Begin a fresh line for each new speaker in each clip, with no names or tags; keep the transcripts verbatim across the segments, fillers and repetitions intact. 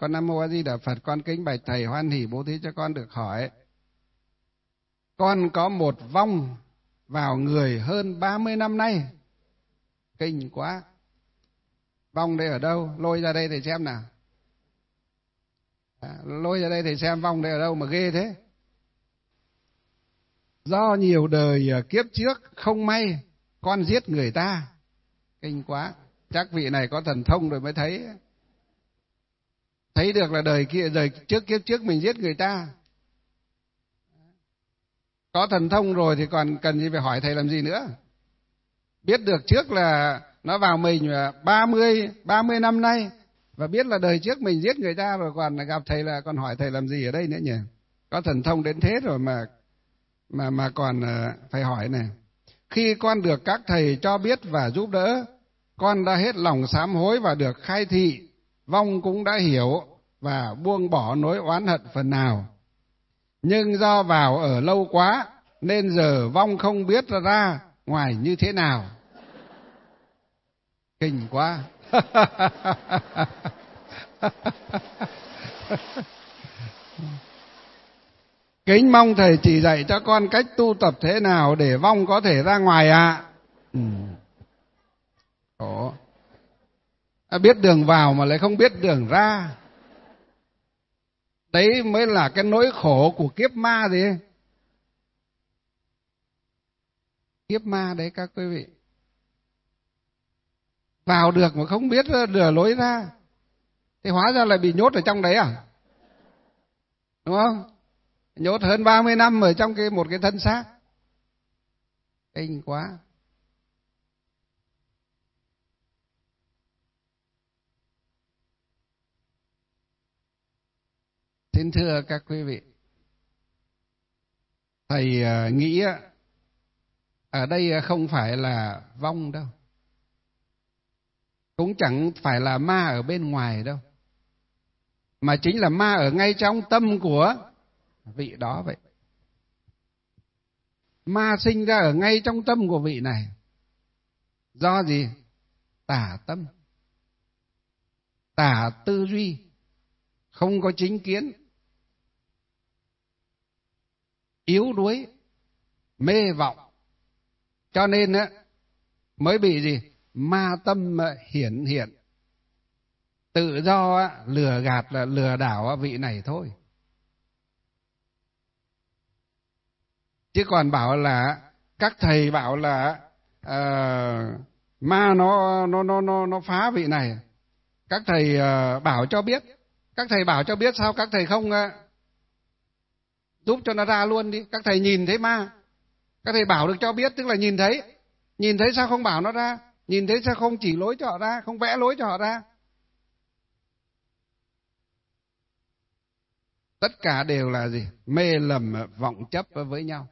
Con Nam Mô A Di Đà Phật. Con kính bạch thầy, hoan hỉ bố thí cho con được hỏi. Con có một vong vào người hơn ba mươi năm nay. Kinh quá. Vong đây ở đâu? Lôi ra đây để xem nào. À, lôi ra đây để xem vong đây ở đâu mà ghê thế. Do nhiều đời kiếp trước không may con giết người ta. Kinh quá. Chắc vị này có thần thông rồi mới thấy. Thấy được là đời kia, đời trước kiếp trước mình giết người ta. Có thần thông rồi thì còn cần gì phải hỏi thầy làm gì nữa. Biết được trước là nó vào mình ba mươi, ba mươi năm nay. Và biết là đời trước mình giết người ta rồi, còn gặp thầy là còn hỏi thầy làm gì ở đây nữa nhỉ. Có thần thông đến thế rồi mà mà mà còn phải hỏi này. Khi con được các thầy cho biết và giúp đỡ, con đã hết lòng sám hối và được khai thị. Vong cũng đã hiểu và buông bỏ nỗi oán hận phần nào. Nhưng do vào ở lâu quá nên giờ vong không biết ra ngoài như thế nào. Kinh quá. Kính mong thầy chỉ dạy cho con cách tu tập thế nào để vong có thể ra ngoài ạ. À? Ừ. Ồ. À, biết đường vào mà lại không biết đường ra. Đấy mới là cái nỗi khổ của kiếp ma gì. Kiếp ma đấy các quý vị. Vào được mà không biết đường lối ra. Thì hóa ra lại bị nhốt ở trong đấy à? Đúng không? Nhốt hơn ba mươi năm ở trong cái một cái thân xác. Kinh quá. Xin thưa các quý vị, thầy nghĩ ở đây không phải là vong đâu, cũng chẳng phải là ma ở bên ngoài đâu, mà chính là ma ở ngay trong tâm của vị đó vậy. Ma sinh ra ở ngay trong tâm của vị này. Do gì? Tả tâm, tả tư duy, không có chính kiến, yếu đuối, mê vọng. Cho nên á mới bị gì? Ma tâm hiển hiện. Tự do lừa gạt, là lừa đảo vị này thôi. Chứ còn bảo là các thầy bảo là uh, ma nó nó nó nó nó phá vị này. Các thầy uh, bảo cho biết. Các thầy bảo cho biết sao các thầy không uh, giúp cho nó ra luôn đi. Các thầy nhìn thấy ma, các thầy bảo được cho biết, tức là nhìn thấy. Nhìn thấy sao không bảo nó ra? Nhìn thấy sao không chỉ lối cho họ ra, không vẽ lối cho họ ra? Tất cả đều là gì? Mê lầm vọng chấp với nhau.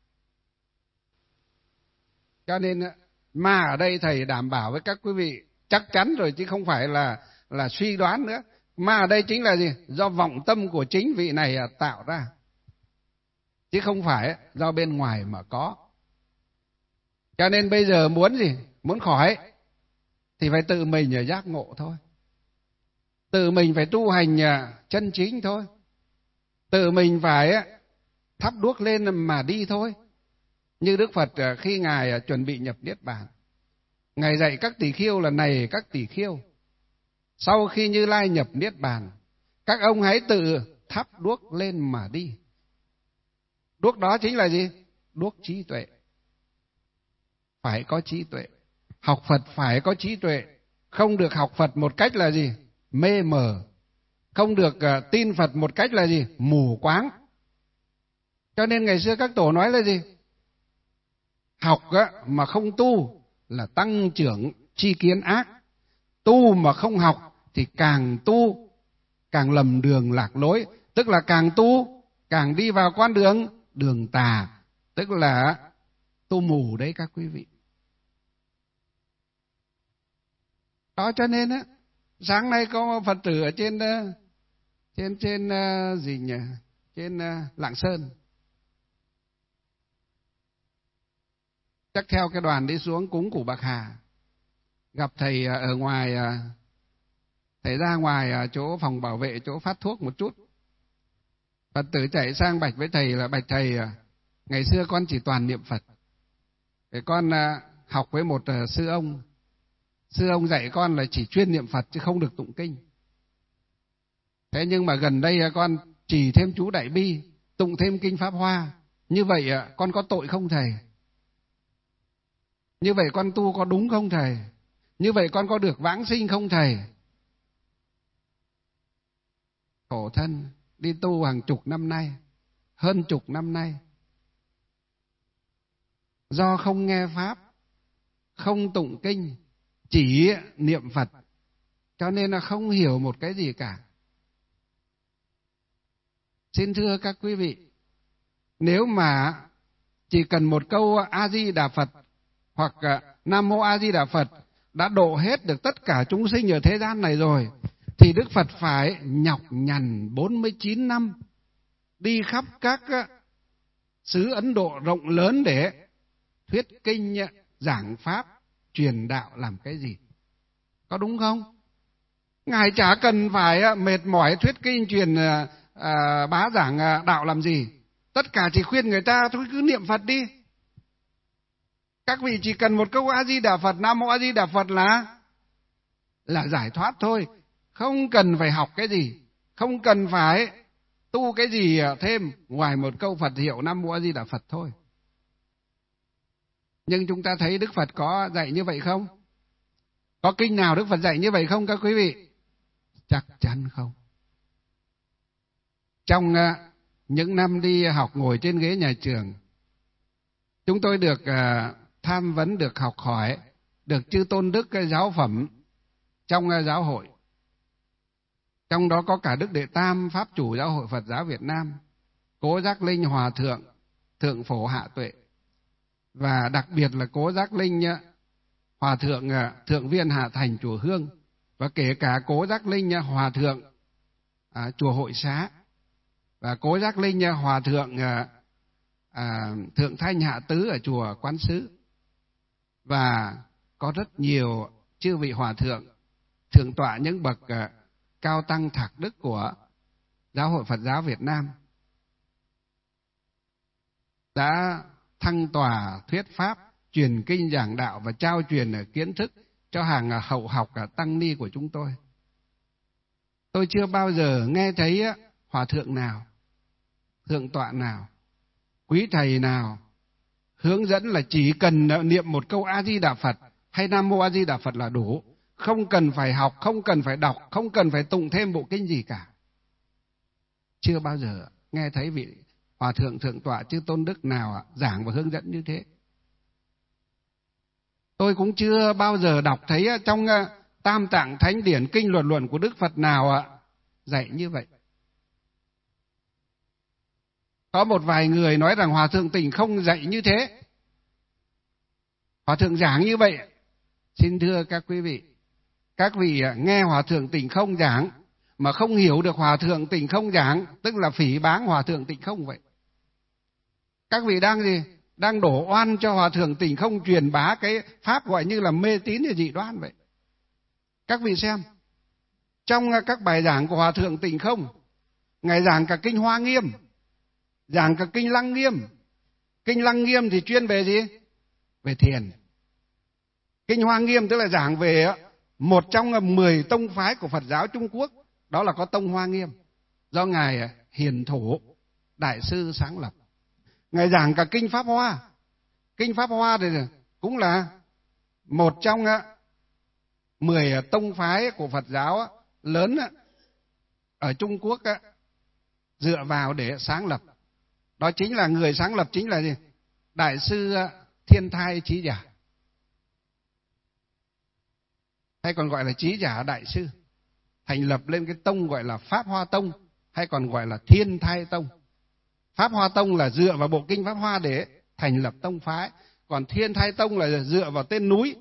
Cho nên ma ở đây thầy đảm bảo với các quý vị chắc chắn rồi, chứ không phải là là suy đoán nữa. Ma ở đây chính là gì? Do vọng tâm của chính vị này tạo ra, chứ không phải do bên ngoài mà có. Cho nên bây giờ muốn gì? Muốn khỏi thì phải tự mình giác ngộ thôi. Tự mình phải tu hành chân chính thôi. Tự mình phải thắp đuốc lên mà đi thôi. Như Đức Phật khi Ngài chuẩn bị nhập Niết Bàn, Ngài dạy các tỳ kheo là: này các tỳ kheo, sau khi Như Lai nhập Niết Bàn, các ông hãy tự thắp đuốc lên mà đi. Đuốc đó chính là gì? Đuốc trí tuệ. Phải có trí tuệ. Học Phật phải có trí tuệ. Không được học Phật một cách là gì? Mê mờ. Không được uh, tin Phật một cách là gì? Mù quáng. Cho nên ngày xưa các tổ nói là gì? Học á, mà không tu là tăng trưởng tri kiến ác. Tu mà không học thì càng tu càng lầm đường lạc lối. Tức là càng tu càng đi vào con đường đường tà. Tức là tu mù đấy các quý vị. Đó cho nên á, sáng nay có Phật tử ở trên trên trên uh, gì nhỉ? Trên uh, Lạng Sơn. Chắc theo cái đoàn đi xuống cúng Củ Bạc Hà. Gặp thầy ở ngoài, Thầy ra ngoài chỗ phòng bảo vệ, chỗ phát thuốc một chút. Phật tử chạy sang bạch với thầy là: bạch thầy, ngày xưa con chỉ toàn niệm Phật. Để con học với một sư ông. Sư ông dạy con là chỉ chuyên niệm Phật chứ không được tụng kinh. Thế nhưng mà gần đây con chỉ thêm chú Đại Bi, tụng thêm kinh Pháp Hoa. Như vậy con có tội không thầy? Như vậy con tu có đúng không thầy? Như vậy con có được vãng sinh không thầy? Khổ thân, đi tu hàng chục năm nay, hơn chục năm nay. Do không nghe Pháp, không tụng kinh, chỉ niệm Phật, cho nên là không hiểu một cái gì cả. Xin thưa các quý vị, nếu mà chỉ cần một câu A-di-đà Phật hoặc Nam Mô A-di-đà Phật đã độ hết được tất cả chúng sinh ở thế gian này rồi, thì Đức Phật phải nhọc nhằn bốn mươi chín năm đi khắp các xứ Ấn Độ rộng lớn để thuyết kinh, giảng Pháp, truyền đạo làm cái gì? Có đúng không? Ngài chả cần phải mệt mỏi thuyết kinh truyền à, bá giảng đạo làm gì. Tất cả chỉ khuyên người ta thôi cứ niệm Phật đi. Các vị chỉ cần một câu A-di-đà Phật, Nam Mô A-di-đà Phật là là giải thoát thôi. Không cần phải học cái gì, không cần phải tu cái gì thêm ngoài một câu Phật hiệu Nam Mô A Di Đà Phật thôi. Nhưng chúng ta thấy Đức Phật có dạy như vậy không? Có kinh nào Đức Phật dạy như vậy không các quý vị? Chắc chắn không. Trong uh, những năm đi học ngồi trên ghế nhà trường, chúng tôi được uh, tham vấn, được học hỏi, được chư tôn đức cái giáo phẩm trong uh, giáo hội. Trong đó có cả Đức Đệ Tam, Pháp chủ Giáo hội Phật giáo Việt Nam, Cố Giác Linh Hòa Thượng, Thượng Phổ Hạ Tuệ. Và đặc biệt là Cố Giác Linh Hòa Thượng Thượng Viên Hạ Thành Chùa Hương. Và kể cả Cố Giác Linh Hòa Thượng à, Chùa Hội Xá. Và Cố Giác Linh Hòa Thượng à, à, Thượng Thanh Hạ Tứ ở Chùa Quán Sứ. Và có rất nhiều chư vị Hòa Thượng, Thượng tọa những bậc à, cao tăng thạc đức của Giáo hội Phật giáo Việt Nam đã thăng tòa thuyết Pháp, truyền kinh giảng đạo và trao truyền kiến thức cho hàng hậu học tăng ni của chúng tôi. Tôi chưa bao giờ nghe thấy hòa thượng nào, thượng tọa nào, quý thầy nào hướng dẫn là chỉ cần niệm một câu A-di-đà Phật hay Nam Mô A-di-đà Phật là đủ. Không cần phải học, không cần phải đọc, không cần phải tụng thêm bộ kinh gì cả. Chưa bao giờ nghe thấy vị hòa thượng thượng tọa chư tôn đức nào giảng và hướng dẫn như thế. Tôi cũng chưa bao giờ đọc thấy trong Tam Tạng Thánh Điển Kinh Luận Luận của Đức Phật nào dạy như vậy. Có một vài người nói rằng Hòa thượng Tịnh không dạy như thế, Hòa thượng giảng như vậy. Xin thưa các quý vị, các vị nghe Hòa thượng Tịnh không giảng mà không hiểu được Hòa thượng Tịnh không giảng, tức là phỉ báng Hòa thượng Tịnh không vậy. Các vị đang gì? Đang đổ oan cho Hòa thượng Tịnh không truyền bá cái pháp gọi như là mê tín và dị đoan vậy. Các vị xem, trong các bài giảng của Hòa thượng Tịnh không, Ngài giảng cả kinh Hoa Nghiêm, giảng cả kinh Lăng Nghiêm. Kinh Lăng Nghiêm thì chuyên về gì? Về thiền. Kinh Hoa Nghiêm tức là giảng về một trong mười tông phái của Phật giáo Trung Quốc, đó là có tông Hoa Nghiêm, do Ngài Hiền Thủ Đại sư sáng lập. Ngài giảng cả kinh Pháp Hoa. Kinh Pháp Hoa thì cũng là một trong mười tông phái của Phật giáo lớn ở Trung Quốc dựa vào để sáng lập. Đó chính là người sáng lập chính là gì? Đại sư Thiên Thai Chí Giả, hay còn gọi là Chí Giả Đại sư, thành lập lên cái tông gọi là Pháp Hoa Tông, hay còn gọi là Thiên Thai Tông. Pháp Hoa Tông là dựa vào bộ kinh Pháp Hoa để thành lập tông phái, còn Thiên Thai Tông là dựa vào tên núi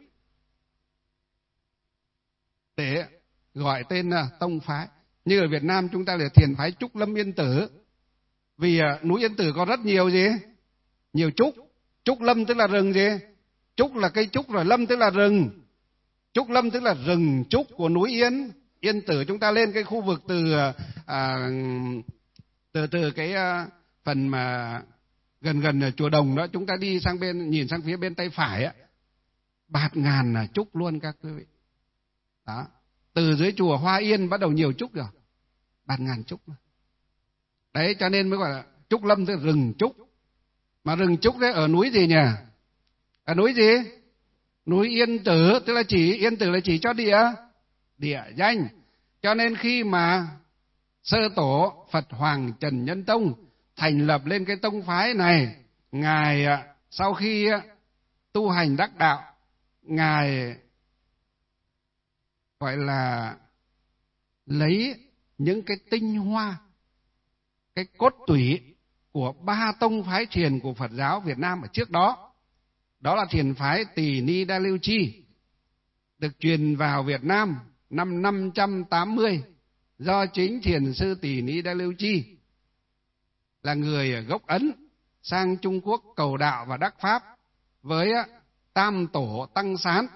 để gọi tên tông phái. Như ở Việt Nam chúng ta là thiền phái Trúc Lâm Yên Tử, vì núi Yên Tử có rất nhiều gì? Nhiều trúc. Trúc Lâm tức là rừng gì? Trúc là cây trúc, rồi Lâm tức là rừng. Trúc Lâm tức là rừng trúc của núi Yên Yên Tử, chúng ta lên cái khu vực từ à, từ từ cái à, phần mà gần gần chùa Đồng đó, chúng ta đi sang bên, nhìn sang phía bên tay phải á, bạt ngàn là trúc luôn các quý vị. Đó, từ dưới chùa Hoa Yên bắt đầu nhiều trúc rồi, bạt ngàn trúc. Đấy, cho nên mới gọi là trúc lâm, tức là rừng trúc. Mà rừng trúc đấy ở núi gì nhỉ? Ở núi gì? Núi Yên Tử, tức là chỉ Yên Tử là chỉ cho địa địa danh. Cho nên khi mà sơ tổ Phật Hoàng Trần Nhân Tông thành lập lên cái tông phái này, ngài sau khi tu hành đắc đạo, ngài gọi là lấy những cái tinh hoa, cái cốt tủy của ba tông phái thiền của Phật giáo Việt Nam ở trước đó. Đó là thiền phái Tỳ Ni Đa Lưu Chi, được truyền vào Việt Nam năm năm trăm tám mươi do chính thiền sư Tỳ Ni Đa Lưu Chi là người gốc Ấn sang Trung Quốc cầu đạo và đắc pháp với Tam Tổ Tăng Sán.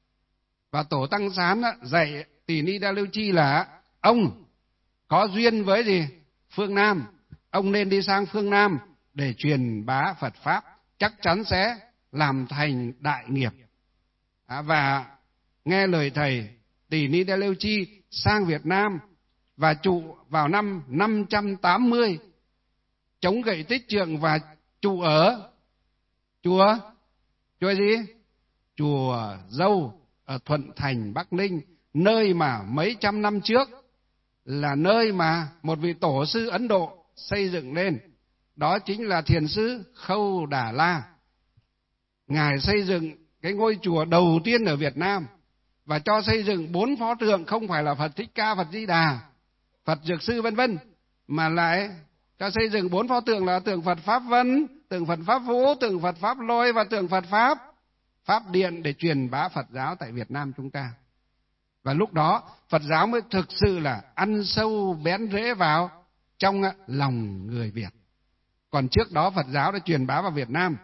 Và Tổ Tăng Sán dạy Tỳ Ni Đa Lưu Chi là ông có duyên với gì? Phương Nam. Ông nên đi sang phương Nam để truyền bá Phật Pháp, chắc chắn sẽ làm thành đại nghiệp. À, và nghe lời thầy, Tỳ Ni Đa Lưu Chi sang Việt Nam và trụ vào năm năm trăm tám mươi, chống gậy Tích Trượng và trụ ở chùa chùa gì? Chùa Dâu ở Thuận Thành, Bắc Ninh, nơi mà mấy trăm năm trước là nơi mà một vị tổ sư Ấn Độ xây dựng lên. Đó chính là thiền sư Khâu Đà La. Ngài xây dựng cái ngôi chùa đầu tiên ở Việt Nam và cho xây dựng bốn pho tượng, không phải là Phật Thích Ca, Phật Di Đà, Phật Dược Sư vân vân, mà lại cho xây dựng bốn pho tượng là tượng Phật Pháp Vân, tượng Phật Pháp Vũ, tượng Phật Pháp Lôi và tượng Phật Pháp Pháp Điện để truyền bá Phật giáo tại Việt Nam chúng ta. Và lúc đó Phật giáo mới thực sự là ăn sâu bén rễ vào trong lòng người Việt. Còn trước đó Phật giáo đã truyền bá vào Việt Nam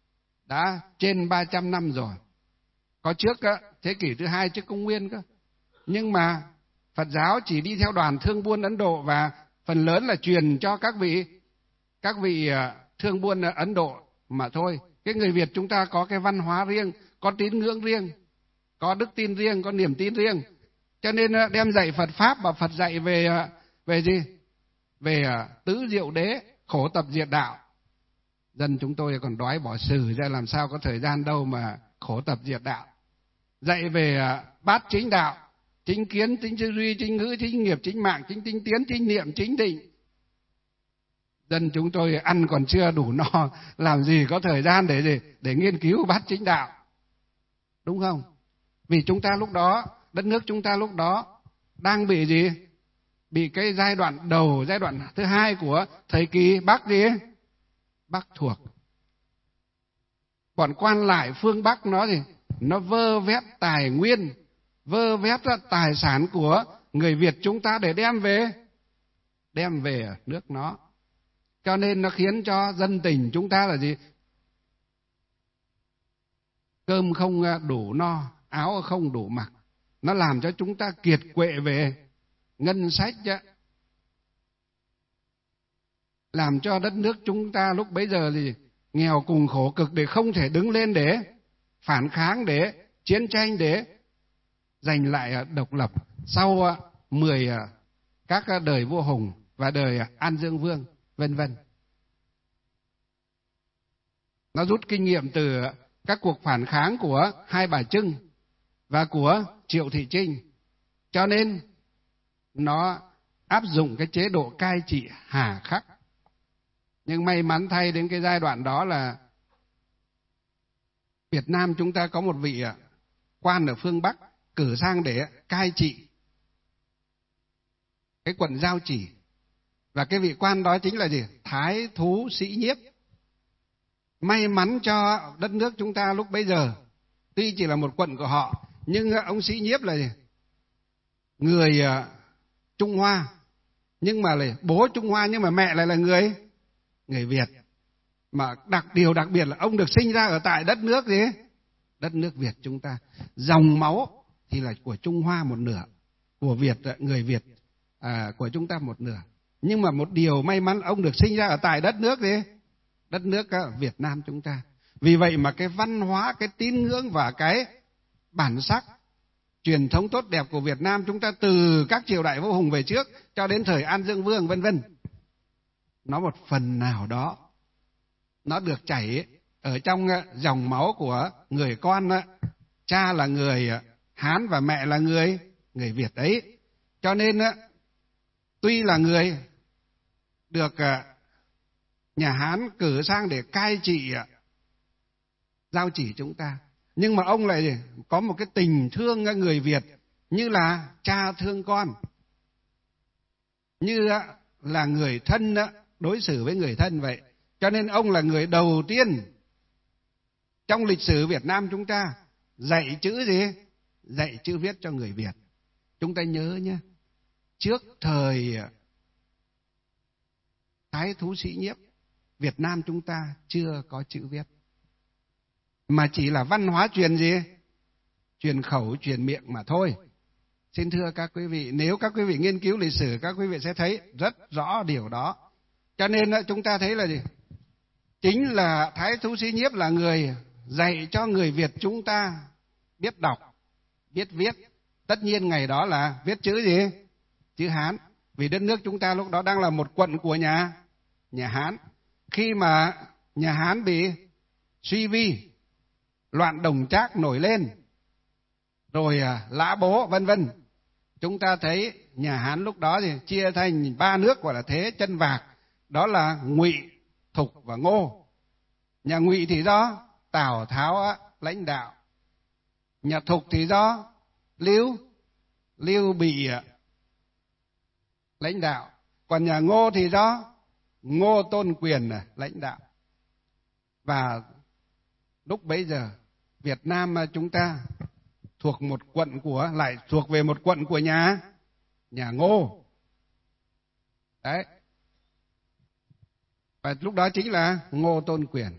đã trên ba trăm năm rồi. Có trước á, thế kỷ thứ hai trước công nguyên cơ. Nhưng mà Phật giáo chỉ đi theo đoàn thương buôn Ấn Độ và phần lớn là truyền cho các vị các vị thương buôn Ấn Độ mà thôi. Cái người Việt chúng ta có cái văn hóa riêng, có tín ngưỡng riêng, có đức tin riêng, có niềm tin riêng. Cho nên đem dạy Phật Pháp và Phật dạy về về gì? Về tứ diệu đế, khổ tập diệt đạo. Dân chúng tôi còn đói bỏ sử ra, làm sao có thời gian đâu mà khổ tập diệt đạo. Dạy về bát chính đạo, chính kiến, chính tư duy, chính ngữ, chính nghiệp, chính mạng, chính tinh tiến, chính niệm, chính định. Dân chúng tôi ăn còn chưa đủ no, làm gì có thời gian để gì? Để nghiên cứu bát chính đạo. Đúng không? Vì chúng ta lúc đó, đất nước chúng ta lúc đó đang bị gì? Bị cái giai đoạn đầu, giai đoạn thứ hai của thời kỳ Bắc gì? Bắc thuộc. Bọn quan lại phương Bắc nó gì? Nó vơ vét tài nguyên, vơ vét tài sản của người Việt chúng ta để đem về, đem về nước nó. Cho nên nó khiến cho dân tình chúng ta là gì? Cơm không đủ no, áo không đủ mặc. Nó làm cho chúng ta kiệt quệ về ngân sách chứ. Làm cho đất nước chúng ta lúc bấy giờ thì nghèo cùng khổ cực để không thể đứng lên để phản kháng, để chiến tranh, để giành lại độc lập sau mười các đời vua Hùng và đời An Dương Vương vân vân. Nó rút kinh nghiệm từ các cuộc phản kháng của Hai Bà Trưng và của Triệu Thị Trinh, cho nên nó áp dụng cái chế độ cai trị hà khắc. Nhưng may mắn thay đến cái giai đoạn đó là Việt Nam chúng ta có một vị quan ở phương Bắc cử sang để cai trị cái quận Giao Chỉ. Và cái vị quan đó chính là gì? Thái thú Sĩ Nhiếp. May mắn cho đất nước chúng ta lúc bấy giờ, tuy chỉ là một quận của họ, nhưng ông Sĩ Nhiếp là gì? Người Trung Hoa, nhưng mà là bố Trung Hoa nhưng mà mẹ lại là người người Việt. Mà đặc điều đặc biệt là ông được sinh ra ở tại đất nước gì? Đất nước Việt chúng ta. Dòng máu thì là của Trung Hoa một nửa, của Việt, người Việt à, của chúng ta một nửa. Nhưng mà một điều may mắn, ông được sinh ra ở tại đất nước gì? Đất nước à, Việt Nam chúng ta. Vì vậy mà cái văn hóa, cái tín ngưỡng và cái bản sắc, truyền thống tốt đẹp của Việt Nam chúng ta từ các triều đại vua hùng về trước cho đến thời An Dương Vương vân vân, nó một phần nào đó nó được chảy ở trong dòng máu của người con, cha là người Hán và mẹ là người người Việt ấy. Cho nên tuy là người được nhà Hán cử sang để cai trị giao chỉ chúng ta, nhưng mà ông lại có một cái tình thương người Việt như là cha thương con, như là người thân đối xử với người thân vậy. Cho nên ông là người đầu tiên trong lịch sử Việt Nam chúng ta dạy chữ gì? Dạy chữ viết cho người Việt. Chúng ta nhớ nhé, trước thời Thái Thú Sĩ Nhiếp, Việt Nam chúng ta chưa có chữ viết, mà chỉ là văn hóa truyền gì? Truyền khẩu, truyền miệng mà thôi. Xin thưa các quý vị, nếu các quý vị nghiên cứu lịch sử, các quý vị sẽ thấy rất rõ điều đó. Cho nên chúng ta thấy là gì? Chính là Thái Thú Sĩ Nhiếp là người dạy cho người Việt chúng ta biết đọc, biết viết. Tất nhiên ngày đó là viết chữ gì? Chữ Hán. Vì đất nước chúng ta lúc đó đang là một quận của nhà, nhà Hán. Khi mà nhà Hán bị suy vi, loạn Đồng Trác nổi lên, rồi Lã Bố vân vân, chúng ta thấy nhà Hán lúc đó thì chia thành ba nước gọi là Thế Chân Vạc, đó là Ngụy, Thục và Ngô. Nhà Ngụy thì do Tào Tháo lãnh đạo, nhà Thục thì do Lưu Lưu Bị lãnh đạo, còn nhà Ngô thì do Ngô Tôn Quyền lãnh đạo. Và lúc bấy giờ Việt Nam chúng ta thuộc một quận của, lại thuộc về một quận của nhà nhà Ngô. Đấy. Và lúc đó chính là Ngô Tôn Quyền.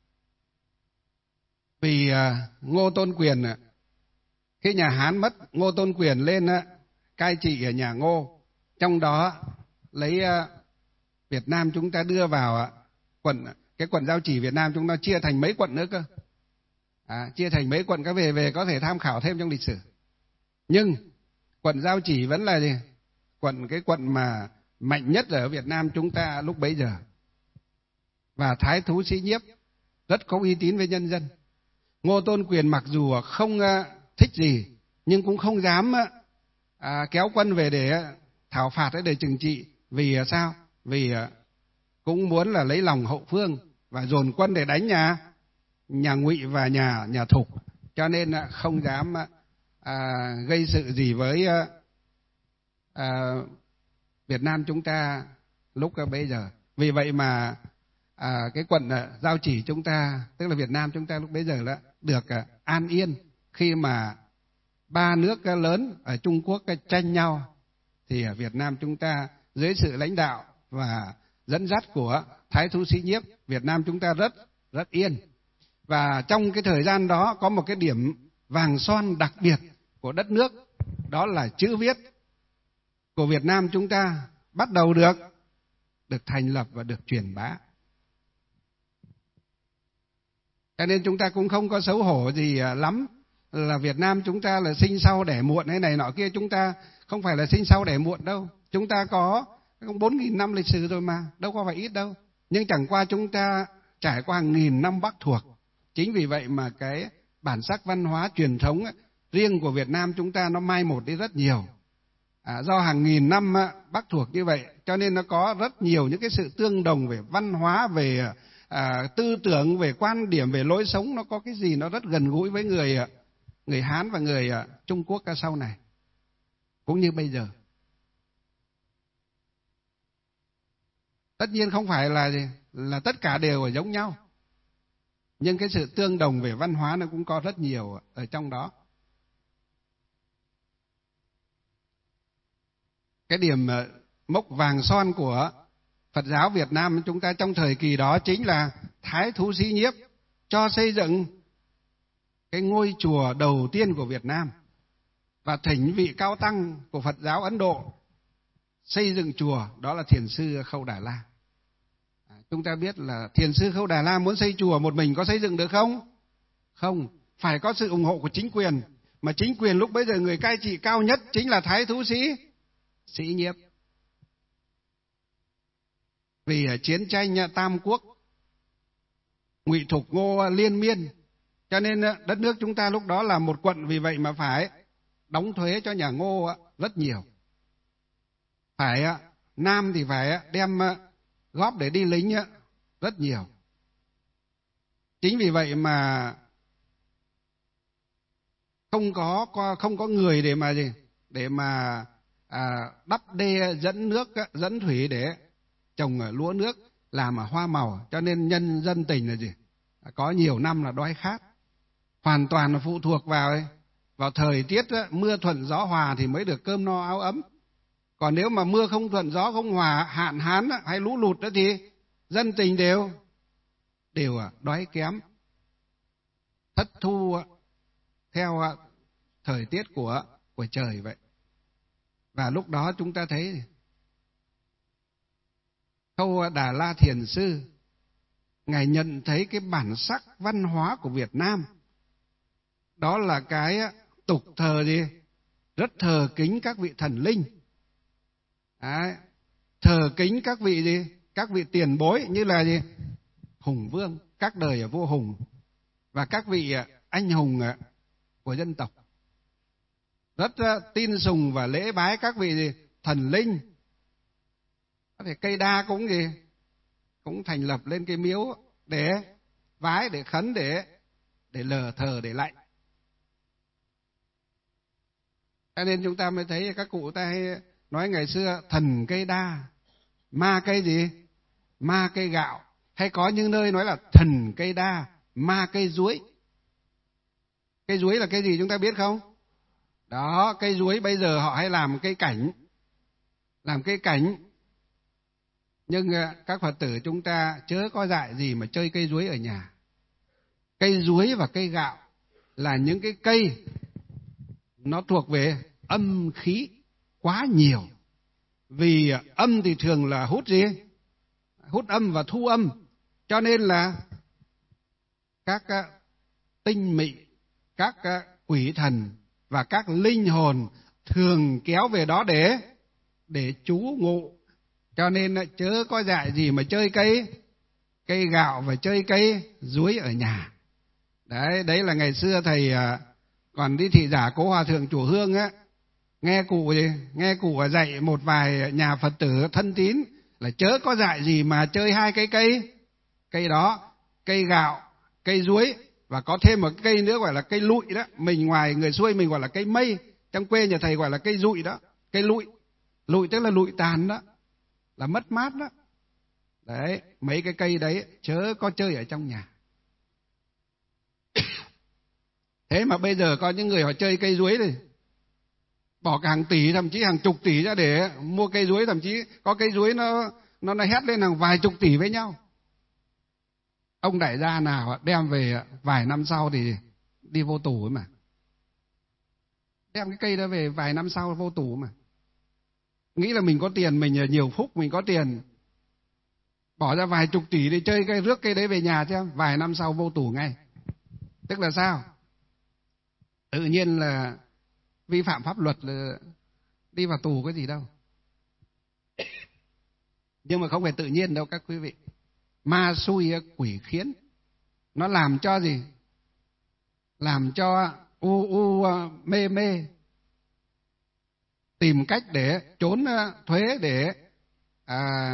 Vì Ngô Tôn Quyền, khi nhà Hán mất, Ngô Tôn Quyền lên cai trị ở nhà Ngô, trong đó lấy Việt Nam chúng ta đưa vào quận, cái quận Giao Chỉ Việt Nam chúng ta chia thành mấy quận nữa cơ. À, chia thành mấy quận, các về về có thể tham khảo thêm trong lịch sử. Nhưng quận Giao Chỉ vẫn là gì? Quận cái quận mà mạnh nhất ở Việt Nam chúng ta lúc bấy giờ. Và Thái Thú Sĩ Nhiếp rất có uy tín với nhân dân. Ngô Tôn Quyền mặc dù không thích gì, nhưng cũng không dám à, kéo quân về để thảo phạt, để trừng trị. Vì sao? Vì cũng muốn là lấy lòng hậu phương và dồn quân để đánh nhà nhà Ngụy và nhà nhà Thục, cho nên không dám à, gây sự gì với à, Việt Nam chúng ta lúc bây giờ. Vì vậy mà à, cái quận Giao Chỉ chúng ta, tức là Việt Nam chúng ta lúc bấy giờ đã được an yên khi mà ba nước lớn ở Trung Quốc tranh nhau, thì ở Việt Nam chúng ta dưới sự lãnh đạo và dẫn dắt của Thái Thú Sĩ Nhiếp, Việt Nam chúng ta rất rất yên. Và trong cái thời gian đó có một cái điểm vàng son đặc biệt của đất nước, đó là chữ viết của Việt Nam chúng ta bắt đầu được được thành lập và được truyền bá. Cho nên chúng ta cũng không có xấu hổ gì lắm là Việt Nam chúng ta là sinh sau đẻ muộn hay này nọ kia. Chúng ta không phải là sinh sau đẻ muộn đâu. Chúng ta có bốn nghìn năm lịch sử rồi mà, đâu có phải ít đâu. Nhưng chẳng qua chúng ta trải qua hàng nghìn năm Bắc thuộc. Chính vì vậy mà cái bản sắc văn hóa truyền thống riêng của Việt Nam chúng ta nó mai một đi rất nhiều. À, do hàng nghìn năm Bắc thuộc như vậy, cho nên nó có rất nhiều những cái sự tương đồng về văn hóa, về à, tư tưởng, về quan điểm, về lối sống. Nó có cái gì nó rất gần gũi với người người Hán và người Trung Quốc sau này, cũng như bây giờ. Tất nhiên không phải là là tất cả đều ở giống nhau, nhưng cái sự tương đồng về văn hóa nó cũng có rất nhiều ở trong đó. Cái điểm mốc vàng son của Phật giáo Việt Nam chúng ta trong thời kỳ đó chính là Thái Thú Sĩ Nhiếp cho xây dựng cái ngôi chùa đầu tiên của Việt Nam. và thỉnh vị cao tăng của Phật giáo Ấn Độ xây dựng chùa, đó là Thiền sư Khâu Đà La. À, chúng ta biết là Thiền sư Khâu Đà La muốn xây chùa một mình có xây dựng được không? Không, phải có sự ủng hộ của chính quyền. Mà chính quyền lúc bấy giờ người cai trị cao nhất chính là Thái Thú Sĩ Sĩ Nhiếp. Vì chiến tranh Tam Quốc, Ngụy Thục Ngô liên miên, cho nên đất nước chúng ta lúc đó là một quận, vì vậy mà phải đóng thuế cho nhà Ngô rất nhiều. Phải nam thì phải đem góp để đi lính rất nhiều. Chính vì vậy mà không có không có người để mà gì để mà à, đắp đê dẫn nước dẫn thủy để trồng lúa nước, làm hoa màu, cho nên nhân dân tình là gì có nhiều năm là đói khát, hoàn toàn là phụ thuộc vào vào thời tiết mưa thuận gió hòa thì mới được cơm no áo ấm. Còn nếu mà mưa không thuận gió không hòa, hạn hán hay lũ lụt đó thì dân tình đều đều đói kém, thất thu theo thời tiết của của trời vậy. Và lúc đó chúng ta thấy Khâu Đà La Thiền sư, ngài nhận thấy cái bản sắc văn hóa của Việt Nam, đó là cái tục thờ gì rất thờ kính các vị thần linh. Đấy, thờ kính các vị gì các vị tiền bối như là gì hùng vương, các đời vua Hùng, và các vị anh hùng của dân tộc. Rất tin sùng và lễ bái các vị gì thần linh. Có thể Cây Đa cũng gì cũng thành lập lên cái miếu để vái, để khấn, để để lờ thờ, để lạy. Cho nên chúng ta mới thấy các cụ ta hay nói ngày xưa thần cây đa, ma cây gì ma cây gạo, hay có những nơi nói là thần cây đa, ma cây duối. Cây duối là cái gì chúng ta biết không? Đó, cây duối bây giờ họ hay làm cây cảnh, làm cây cảnh. Nhưng các Phật tử chúng ta chớ có dại gì mà chơi cây duối ở nhà. Cây duối và cây gạo là những cái cây nó thuộc về âm khí quá nhiều. Vì âm thì thường là hút gì? Hút âm và thu âm. Cho nên là các tinh mị, các quỷ thần và các linh hồn thường kéo về đó để để trú ngụ. Cho nên chớ có dại gì mà chơi cây cây gạo và chơi cây duối ở nhà. Đấy, đấy là ngày xưa thầy còn đi thị giả Cố Hòa Thượng Chùa Hương á, nghe cụ gì, nghe cụ dạy một vài nhà Phật tử thân tín là chớ có dại gì mà chơi hai cái cây cây đó, cây gạo, cây duối, và có thêm một cây nữa gọi là cây lụi đó. Mình ngoài người xuôi mình gọi là cây mây, trong quê nhà thầy gọi là cây dụi đó, cây lụi. Lụi tức là lụi tàn đó, là mất mát đó. Đấy, mấy cái cây đấy chớ có chơi ở trong nhà. Thế mà bây giờ có những người họ chơi cây duối này, bỏ cả hàng tỷ, thậm chí hàng chục tỷ ra để mua cây duối, thậm chí có cây duối nó nó nó hét lên hàng vài chục tỷ với nhau. Ông đại gia nào đem về vài năm sau thì đi vô tù ấy mà. Đem cái cây đó về vài năm sau vô tù mà. Nghĩ là mình có tiền, mình nhiều phúc, mình có tiền, bỏ ra vài chục tỷ để chơi cây, rước cây đấy về nhà chứ, vài năm sau vô tù ngay. Tức là sao? Tự nhiên là vi phạm pháp luật, là đi vào tù cái gì đâu. Nhưng mà không phải tự nhiên đâu các quý vị. Ma xui quỷ khiến, nó làm cho gì? Làm cho u u mê mê, tìm cách để trốn thuế, để à,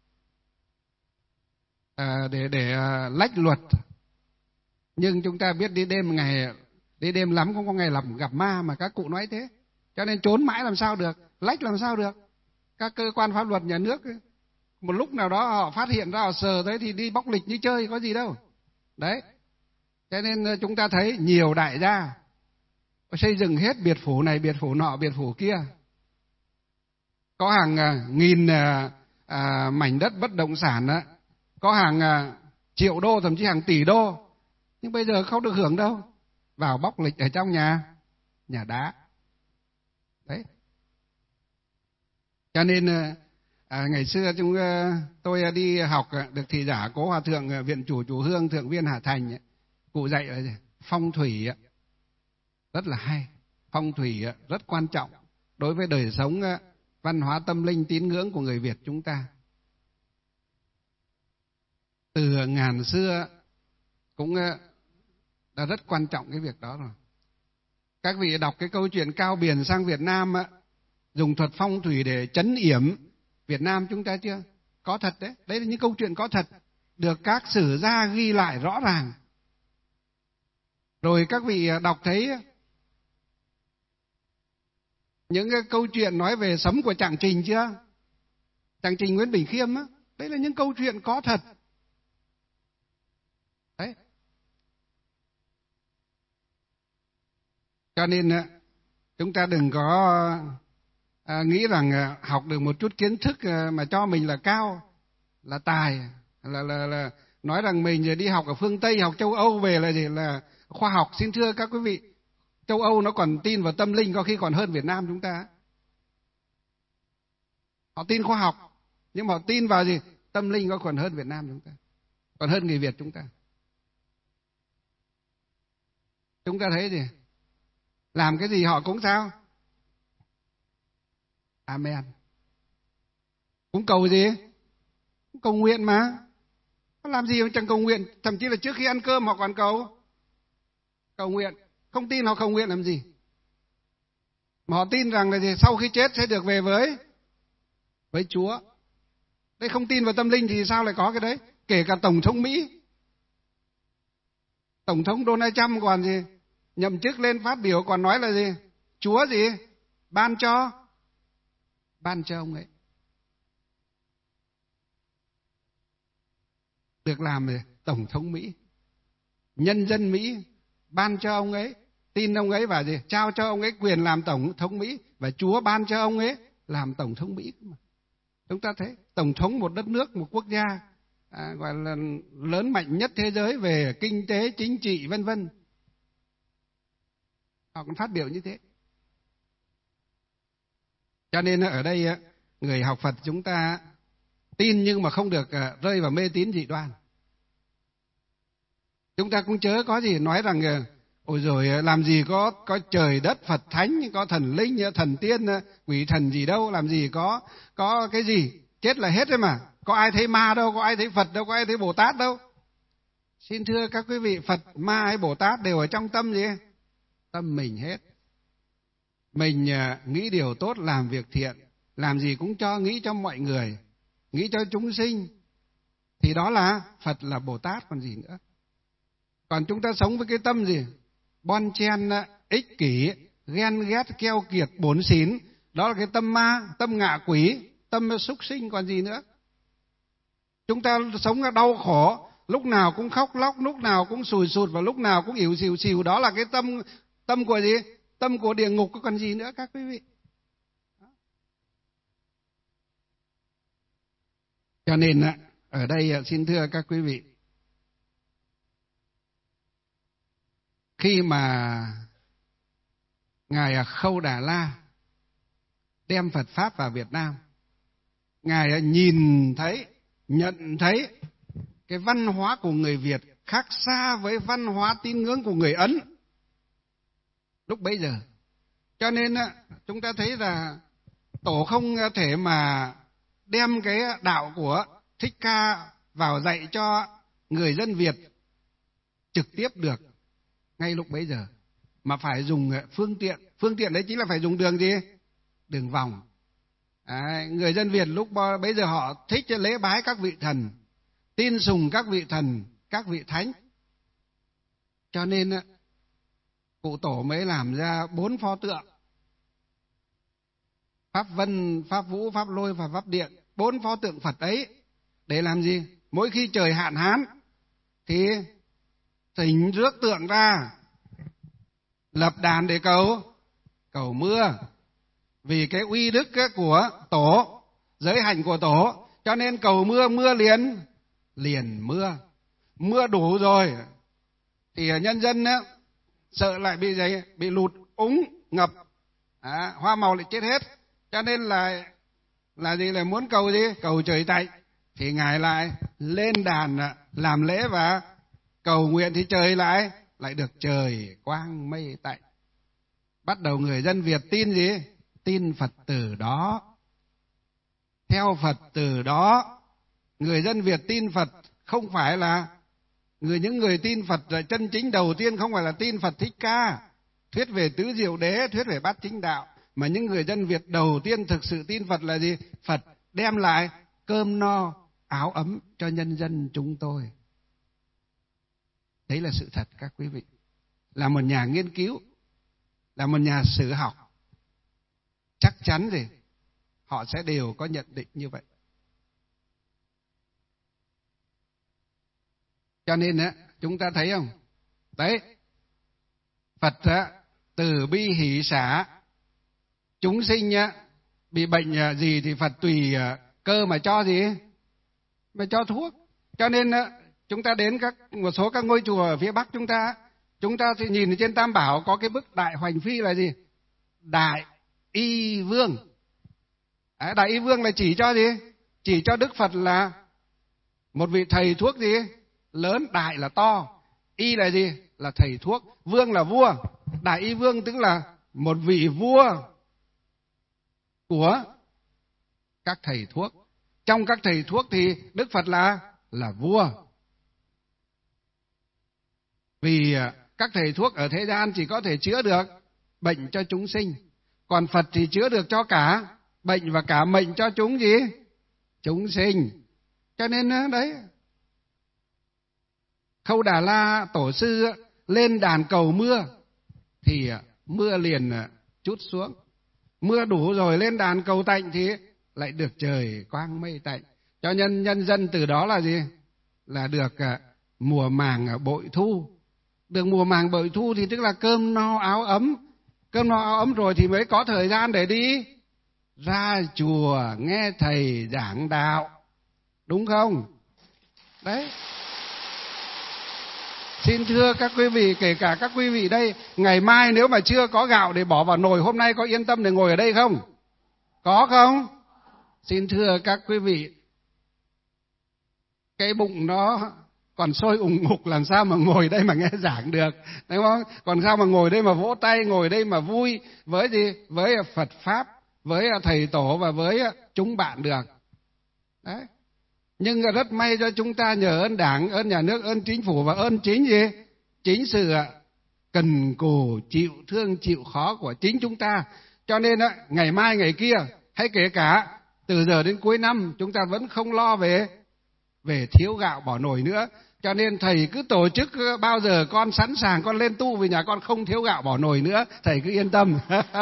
à, để để à, lách luật. Nhưng chúng ta biết đi đêm ngày đi đêm lắm không có ngày làm gặp ma, mà các cụ nói thế. Cho nên trốn mãi làm sao được, lách làm sao được. Các cơ quan pháp luật nhà nước ấy, một lúc nào đó họ phát hiện ra, họ sờ tới thì đi bóc lịch như chơi, có gì đâu. Đấy, cho nên chúng ta thấy nhiều đại gia xây dựng hết biệt phủ này, biệt phủ nọ, biệt phủ kia, có hàng nghìn à, mảnh đất bất động sản đó, có hàng à, triệu đô, thậm chí hàng tỷ đô, nhưng bây giờ không được hưởng đâu. Vào bóc lịch ở trong nhà nhà đá. Đấy. Cho nên à, ngày xưa chúng tôi đi học được thị giả Cố Hòa Thượng Viện Chủ Chùa Hương Thượng Viên Hà Thành, cụ dạy là phong thủy rất là hay. Phong thủy rất quan trọng đối với đời sống văn hóa tâm linh tín ngưỡng của người Việt chúng ta. Từ ngàn xưa cũng đã rất quan trọng cái việc đó rồi. Các vị đọc cái câu chuyện Cao Biền sang Việt Nam dùng thuật phong thủy để trấn yểm Việt Nam chúng ta chưa? Có thật đấy. Đấy là những câu chuyện có thật, được các sử gia ghi lại rõ ràng. Rồi các vị đọc thấy những cái câu chuyện nói về sấm của Trạng Trình chưa? Trạng Trình Nguyễn Bỉnh Khiêm á, đấy là những câu chuyện có thật. Đấy. Cho nên chúng ta đừng có à, nghĩ rằng học được một chút kiến thức mà cho mình là cao, là tài, là là là nói rằng mình đi học ở phương Tây, học châu Âu về là gì, là khoa học. Xin thưa các quý vị, châu Âu nó còn tin vào tâm linh có khi còn hơn Việt Nam chúng ta. Họ tin khoa học nhưng mà họ tin vào gì? Tâm linh có còn hơn Việt Nam chúng ta, còn hơn người Việt chúng ta. Chúng ta thấy gì? Làm cái gì họ cũng sao? Amen. Cũng cầu gì? Cũng cầu nguyện mà. Có làm gì mà chẳng cầu nguyện. Thậm chí là trước khi ăn cơm họ còn cầu. Cầu nguyện. Không tin họ cầu nguyện làm gì? Mà họ tin rằng là gì? Sau khi chết sẽ được về với với Chúa. Đây không tin vào tâm linh thì sao lại có cái đấy? Kể cả Tổng thống Mỹ, Tổng thống Donald Trump còn gì? Nhậm chức lên phát biểu còn nói là gì? Chúa gì? Ban cho. Ban cho ông ấy. Được làm gì? Tổng thống Mỹ. Nhân dân Mỹ ban cho ông ấy, tin ông ấy và gì? Trao cho ông ấy quyền làm Tổng thống Mỹ. Và Chúa ban cho ông ấy làm Tổng thống Mỹ. Chúng ta thấy Tổng thống một đất nước, một quốc gia à, gọi là lớn mạnh nhất thế giới về kinh tế, chính trị vân vân, họ cũng phát biểu như thế. Cho nên ở đây người học Phật chúng ta tin nhưng mà không được rơi vào mê tín dị đoan. Chúng ta cũng chớ có gì nói rằng ôi rồi làm gì có có trời đất Phật thánh, có thần linh, thần tiên, quỷ thần gì đâu, làm gì có có cái gì, chết là hết đấy mà. Có ai thấy ma đâu, có ai thấy Phật đâu, có ai thấy Bồ Tát đâu. Xin thưa các quý vị, Phật, ma hay Bồ Tát đều ở trong tâm gì? Tâm mình hết. Mình nghĩ điều tốt, làm việc thiện, làm gì cũng cho nghĩ cho mọi người, nghĩ cho chúng sinh, thì đó là Phật, là Bồ Tát còn gì nữa. Còn chúng ta sống với cái tâm gì? Bon chen, ích kỷ, ghen ghét, keo kiệt, bổn xỉn, đó là cái tâm ma, tâm ngạ quỷ, tâm súc sinh còn gì nữa. Chúng ta sống đau khổ, lúc nào cũng khóc lóc, lúc nào cũng sùi sụt và lúc nào cũng ỉu xìu xìu, đó là cái tâm tâm của gì? Tâm của địa ngục còn gì nữa các quý vị. Cho nên ở đây xin thưa các quý vị, khi mà Ngài Khâu Đà La đem Phật Pháp vào Việt Nam, Ngài nhìn thấy, nhận thấy cái văn hóa của người Việt khác xa với văn hóa tín ngưỡng của người Ấn lúc bấy giờ. Cho nên chúng ta thấy là Tổ không thể mà đem cái đạo của Thích Ca vào dạy cho người dân Việt trực tiếp được ngay lúc bấy giờ, mà phải dùng phương tiện. Phương tiện đấy chính là phải dùng đường gì? Đường vòng. À, người dân Việt lúc bấy giờ họ thích lễ bái các vị thần, tin sùng các vị thần, các vị thánh. Cho nên cụ Tổ mới làm ra bốn pho tượng: Pháp Vân, Pháp Vũ, Pháp Lôi và Pháp Điện. Bốn pho tượng Phật ấy để làm gì? Mỗi khi trời hạn hán thì thỉnh rước tượng ra, lập đàn để cầu cầu mưa. Vì cái uy đức của Tổ, giới hạnh của Tổ, cho nên cầu mưa, mưa liền liền mưa. Mưa đủ rồi thì nhân dân sợ lại bị gì? Bị lụt úng ngập. à, hoa màu lại chết hết. Cho nên là là gì, là muốn cầu gì, cầu trời tạnh thì ngài lại lên đàn làm lễ và cầu nguyện, thì trời lại lại được trời quang mây tạnh. Bắt đầu người dân Việt tin gì, tin Phật từ đó, theo Phật từ đó. Người dân Việt tin Phật không phải là người những người tin Phật chân chính đầu tiên không phải là tin Phật Thích Ca, thuyết về tứ diệu đế, thuyết về bát chính đạo, mà những người dân Việt đầu tiên thực sự tin Phật là gì? Phật đem lại cơm no áo ấm cho nhân dân chúng tôi. Đấy là sự thật các quý vị. Là một nhà nghiên cứu, là một nhà sử học, chắc chắn gì họ sẽ đều có nhận định như vậy. Cho nên á, chúng ta thấy không? Đấy, Phật á, từ bi hỷ xả, chúng sinh á, bị bệnh gì thì Phật tùy cơ mà cho gì? Mà cho thuốc. Cho nên á, chúng ta đến các một số các ngôi chùa ở phía Bắc chúng ta, chúng ta thì nhìn trên Tam Bảo có cái bức Đại Hoành Phi là gì? Đại Y Vương. À, Đại Y Vương là chỉ cho gì? Chỉ cho Đức Phật là một vị thầy thuốc gì? Lớn, đại là to, y là gì? Là thầy thuốc, vương là vua. Đại Y Vương tức là một vị vua của các thầy thuốc. Trong các thầy thuốc thì Đức Phật là là vua. Vì các thầy thuốc ở thế gian chỉ có thể chữa được bệnh cho chúng sinh, còn Phật thì chữa được cho cả bệnh và cả mệnh cho chúng gì? Chúng sinh. Cho nên đấy, Khâu Đà La tổ sư lên đàn cầu mưa thì mưa liền trút xuống. Mưa đủ rồi lên đàn cầu tạnh thì lại được trời quang mây tạnh. Cho nhân nhân dân từ đó là gì? Là được mùa màng bội thu. Được mùa màng bội thu thì tức là cơm no áo ấm. Cơm no áo ấm rồi thì mới có thời gian để đi ra chùa nghe thầy giảng đạo. Đúng không? Đấy. Xin thưa các quý vị, kể cả các quý vị đây, ngày mai nếu mà chưa có gạo để bỏ vào nồi, hôm nay có yên tâm để ngồi ở đây không? Có không? Xin thưa các quý vị, cái bụng nó còn sôi ủng ngục, làm sao mà ngồi đây mà nghe giảng được, đúng không? Còn sao mà ngồi đây mà vỗ tay, ngồi đây mà vui với gì? Với Phật Pháp, với thầy tổ và với chúng bạn được. Đấy. Nhưng rất may cho chúng ta nhờ ơn Đảng, ơn nhà nước, ơn chính phủ và ơn chính gì? Chính sự cần cù, chịu thương, chịu khó của chính chúng ta. Cho nên ngày mai ngày kia, hay kể cả từ giờ đến cuối năm, chúng ta vẫn không lo về về thiếu gạo bỏ nồi nữa. Cho nên thầy cứ tổ chức bao giờ con sẵn sàng, con lên tu vì nhà con không thiếu gạo bỏ nồi nữa, thầy cứ yên tâm.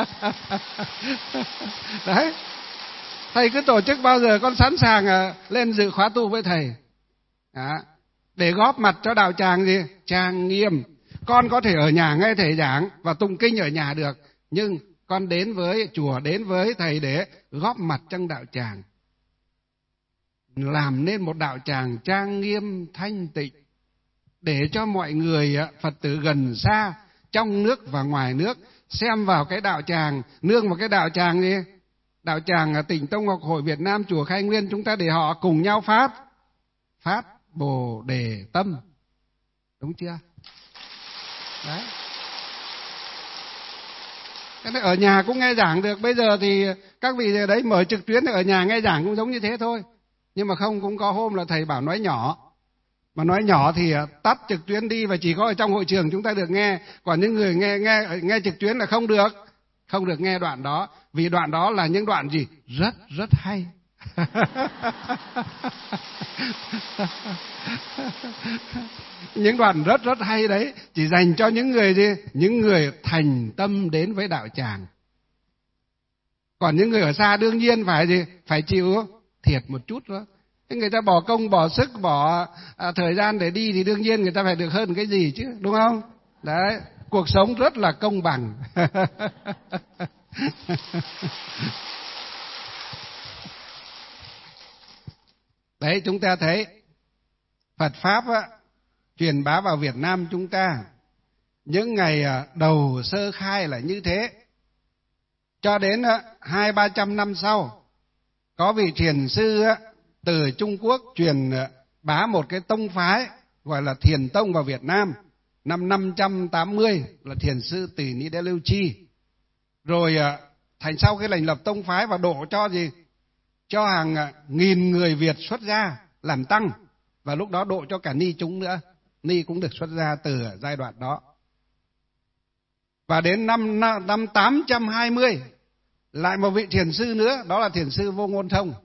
Đấy. Thầy cứ tổ chức bao giờ con sẵn sàng lên dự khóa tu với thầy. Đó. Để góp mặt cho đạo tràng gì? Trang nghiêm. Con có thể ở nhà nghe thầy giảng và tụng kinh ở nhà được, nhưng con đến với chùa, đến với thầy để góp mặt trong đạo tràng. Làm nên một đạo tràng trang nghiêm thanh tịnh, để cho mọi người Phật tử gần xa, trong nước và ngoài nước xem vào cái đạo tràng, nương vào cái đạo tràng gì? Đạo tràng Tịnh Tông Học Hội Việt Nam chùa Khai Nguyên chúng ta, để họ cùng nhau phát phát Bồ Đề tâm. Đúng chưa? Đấy. Cái này ở nhà cũng nghe giảng được. Bây giờ thì các vị đấy mở trực tuyến ở nhà nghe giảng cũng giống như thế thôi. Nhưng mà không, cũng có hôm là thầy bảo nói nhỏ. Mà nói nhỏ thì tắt trực tuyến đi và chỉ có ở trong hội trường chúng ta được nghe. Còn những người nghe nghe nghe trực tuyến là không được. Không được nghe đoạn đó. Vì đoạn đó là những đoạn gì? Rất rất hay. Những đoạn rất rất hay đấy, chỉ dành cho những người gì? Những người thành tâm đến với đạo tràng. Còn những người ở xa đương nhiên phải gì? Phải chịu thiệt một chút đó. Người ta bỏ công, bỏ sức, bỏ à, thời gian để đi thì đương nhiên người ta phải được hơn cái gì chứ, đúng không? Đấy, cuộc sống rất là công bằng. Đấy, chúng ta thấy Phật Pháp á, truyền bá vào Việt Nam chúng ta những ngày đầu sơ khai là như thế. cho đến hai ba trăm năm sau, có vị thiền sư từ Trung Quốc truyền bá một cái tông phái gọi là Thiền Tông vào Việt Nam. Năm năm trăm tám mươi là thiền sư Tỳ Ni Đế Lưu Chi. Rồi thành sau cái lành lập tông phái và độ cho gì? Cho hàng nghìn người Việt xuất gia làm tăng. Và lúc đó độ cho cả ni chúng nữa. Ni cũng được xuất gia từ giai đoạn đó. Và đến năm, năm tám trăm hai mươi, lại một vị thiền sư nữa, đó là thiền sư Vô Ngôn Thông,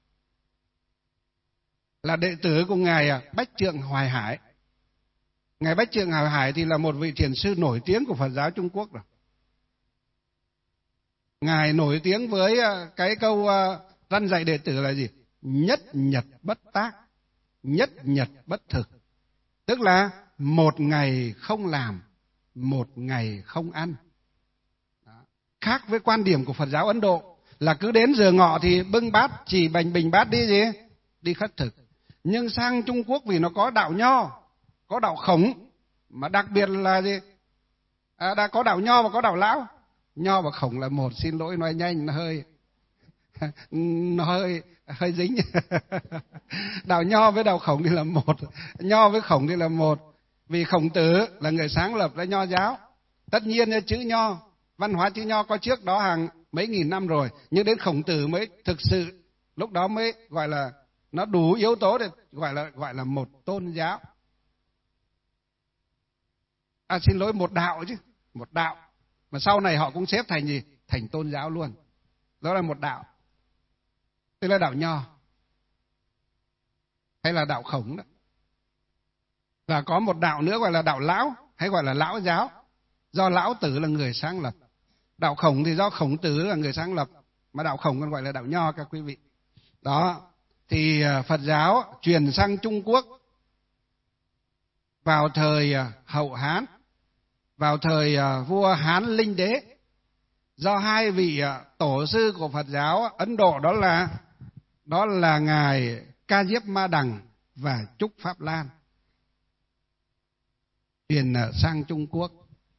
là đệ tử của Ngài Bách Trượng Hoài Hải. Ngài Bách Trượng Hoài Hải thì là một vị thiền sư nổi tiếng của Phật giáo Trung Quốc rồi. Ngài nổi tiếng với cái câu răn dạy đệ tử là gì? Nhất nhật bất tác, nhất nhật bất thực. Tức là một ngày không làm, một ngày không ăn. Đó. Khác với quan điểm của Phật giáo Ấn Độ là cứ đến giờ ngọ thì bưng bát, chỉ bành bình bát đi gì? Đi khất thực. Nhưng sang Trung Quốc vì nó có đạo Nho, có đạo Khổng, mà đặc biệt là gì? À, đã có đạo Nho và có đạo Lão. Nho và Khổng là một, xin lỗi nói nhanh, nó hơi nó hơi hơi dính. Đạo Nho với đạo Khổng thì là một, Nho với Khổng thì là một. Vì Khổng Tử là người sáng lập ra Nho giáo. Tất nhiên chữ Nho, văn hóa chữ Nho có trước đó hàng mấy nghìn năm rồi, nhưng đến Khổng Tử mới thực sự, lúc đó mới gọi là nó đủ yếu tố để gọi là gọi là một tôn giáo. À xin lỗi, một đạo chứ, một đạo. Mà sau này họ cũng xếp thành gì? Thành tôn giáo luôn. Đó là một đạo. Tức là đạo Nho. Hay là đạo Khổng đó. Và có một đạo nữa gọi là đạo Lão, hay gọi là Lão giáo. Do Lão Tử là người sáng lập. Đạo Khổng thì do Khổng Tử là người sáng lập. Mà đạo Khổng còn gọi là đạo Nho các quý vị. Đó. Thì Phật giáo truyền sang Trung Quốc vào thời Hậu Hán, vào thời vua Hán Linh Đế, do hai vị tổ sư của Phật giáo Ấn Độ, đó là đó là ngài Ca Diếp Ma Đằng và Trúc Pháp Lan, truyền sang Trung Quốc.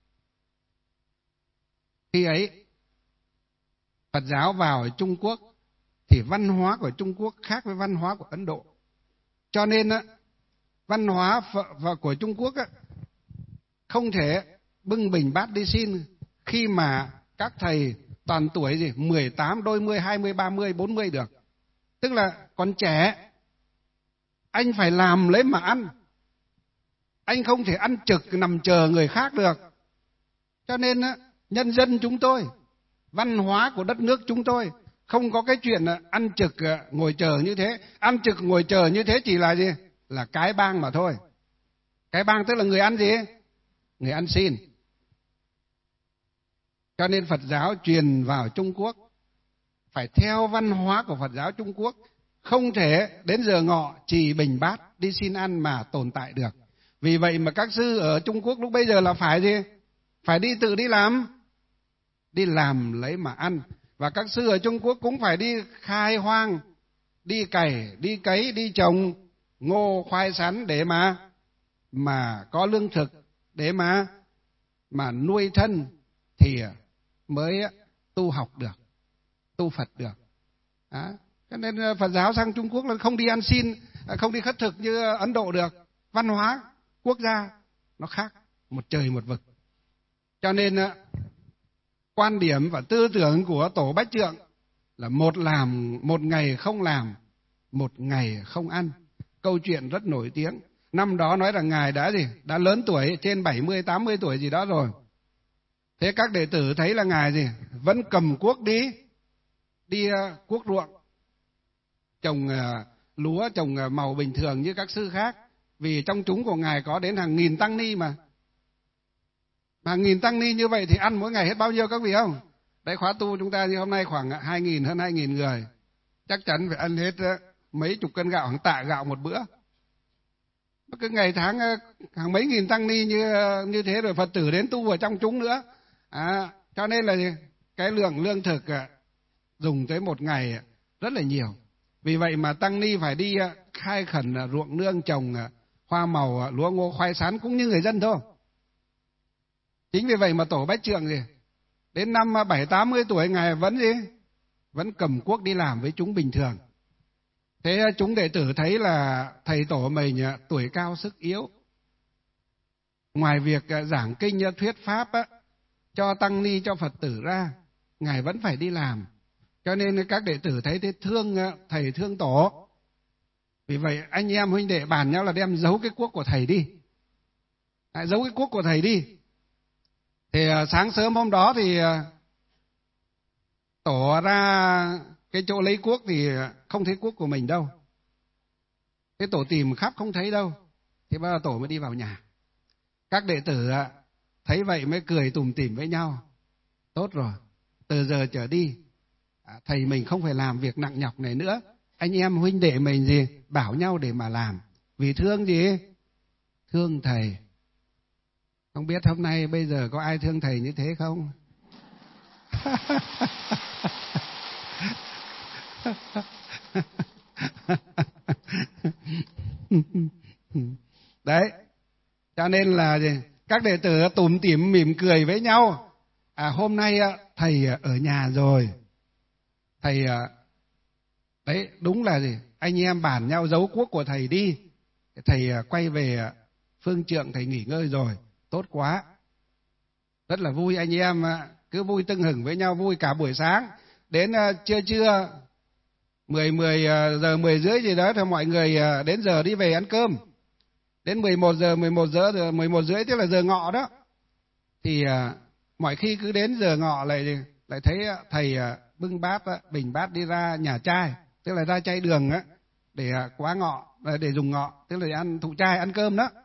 Khi ấy Phật giáo vào Trung Quốc thì văn hóa của Trung Quốc khác với văn hóa của Ấn Độ. Cho nên văn hóa của Trung Quốc không thể bưng bình bát đi xin khi mà các thầy toàn tuổi gì mười tám, đôi mươi, hai mươi, ba mươi, bốn mươi được. Tức là còn trẻ, anh phải làm lấy mà ăn. Anh không thể ăn trực nằm chờ người khác được. Cho nên nhân dân chúng tôi, văn hóa của đất nước chúng tôi không có cái chuyện ăn trực ngồi chờ như thế. Ăn trực ngồi chờ như thế chỉ là gì? Là cái bang mà thôi. Cái bang tức là người ăn gì? Người ăn xin. Cho nên Phật giáo truyền vào Trung Quốc phải theo văn hóa của Phật giáo Trung Quốc. Không thể đến giờ ngọ chỉ bình bát đi xin ăn mà tồn tại được. Vì vậy mà các sư ở Trung Quốc lúc bây giờ là phải gì? Phải đi tự đi làm. Đi làm lấy mà ăn. Và các sư ở Trung Quốc cũng phải đi khai hoang, đi cày, đi cấy, đi trồng ngô, khoai sắn để mà mà có lương thực, để mà mà nuôi thân thì mới tu học được, tu Phật được. Đó. Cho nên Phật giáo sang Trung Quốc là không đi ăn xin, không đi khất thực như Ấn Độ được. Văn hóa quốc gia nó khác, một trời một vực. Cho nên quan điểm và tư tưởng của Tổ Bách Trượng là một làm, một ngày không làm, một ngày không ăn. Câu chuyện rất nổi tiếng. Năm đó nói là ngài đã gì? Đã lớn tuổi, trên bảy mươi, tám mươi tuổi gì đó rồi. Thế các đệ tử thấy là ngài gì? Vẫn cầm cuốc đi, đi uh, cuốc ruộng, trồng uh, lúa, trồng uh, màu bình thường như các sư khác. Vì trong chúng của ngài có đến hàng nghìn tăng ni mà. Mà nghìn tăng ni như vậy thì ăn mỗi ngày hết bao nhiêu các vị không? Đấy, khóa tu chúng ta như hôm nay khoảng hai nghìn, hơn hai nghìn người. Chắc chắn phải ăn hết uh, mấy chục cân gạo, hàng tạ gạo một bữa. Cứ ngày tháng hàng mấy nghìn tăng ni như như thế, rồi Phật tử đến tu ở trong chúng nữa. À, cho nên là cái lượng lương thực dùng tới một ngày rất là nhiều. Vì vậy mà tăng ni phải đi khai khẩn ruộng nương, trồng hoa màu, lúa ngô, khoai sắn cũng như người dân thôi. Chính vì vậy mà Tổ Bách Trượng gì Đến năm bảy tám mươi tuổi ngài vẫn gì? Vẫn cầm cuốc đi làm với chúng bình thường. Thế chúng đệ tử thấy là thầy tổ mình tuổi cao sức yếu. Ngoài việc giảng kinh thuyết pháp á, cho tăng ni cho Phật tử ra, ngài vẫn phải đi làm. Cho nên các đệ tử thấy thế thương thầy thương tổ. Vì vậy anh em huynh đệ bàn nhau là đem giấu cái cuốc của thầy đi. Lại giấu cái cuốc của thầy đi. Thì sáng sớm hôm đó thì tổ ra cái chỗ lấy cuốc thì không thấy cuốc của mình đâu. Thế tổ tìm khắp không thấy đâu. Thì bao giờ tổ mới đi vào nhà. Các đệ tử thấy vậy mới cười tủm tỉm với nhau. Tốt rồi, từ giờ trở đi thầy mình không phải làm việc nặng nhọc này nữa. Anh em huynh đệ mình gì bảo nhau để mà làm. Vì thương gì? Thương thầy. Không biết hôm nay bây giờ có ai thương thầy như thế không? Đấy. Cho nên là gì? Các đệ tử tủm tỉm mỉm cười với nhau. À, hôm nay thầy ở nhà rồi. Thầy đấy đúng là gì? Anh em bàn nhau giấu cuốc của thầy đi. Thầy quay về phương trượng thầy nghỉ ngơi rồi. Tốt quá. Rất là vui anh em cứ vui tưng hửng với nhau, vui cả buổi sáng. Đến trưa trưa mười mười giờ mười rưỡi gì đó thì mọi người đến giờ đi về ăn cơm. Đến mười một giờ mười một giờ mười một rưỡi tức là giờ ngọ đó. Thì mọi khi cứ đến giờ ngọ lại lại thấy thầy bưng bát bình bát đi ra nhà trai, tức là ra chay đường á để quá ngọ, để dùng ngọ, tức là để ăn thụ trai ăn cơm đó.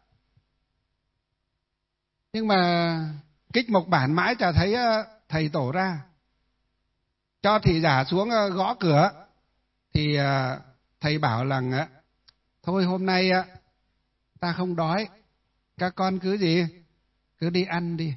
Nhưng mà kích mộc bản mãi chả thấy thầy tổ ra. Cho thị giả xuống gõ cửa thì thầy bảo rằng thôi hôm nay ta không đói, các con cứ gì cứ đi ăn đi.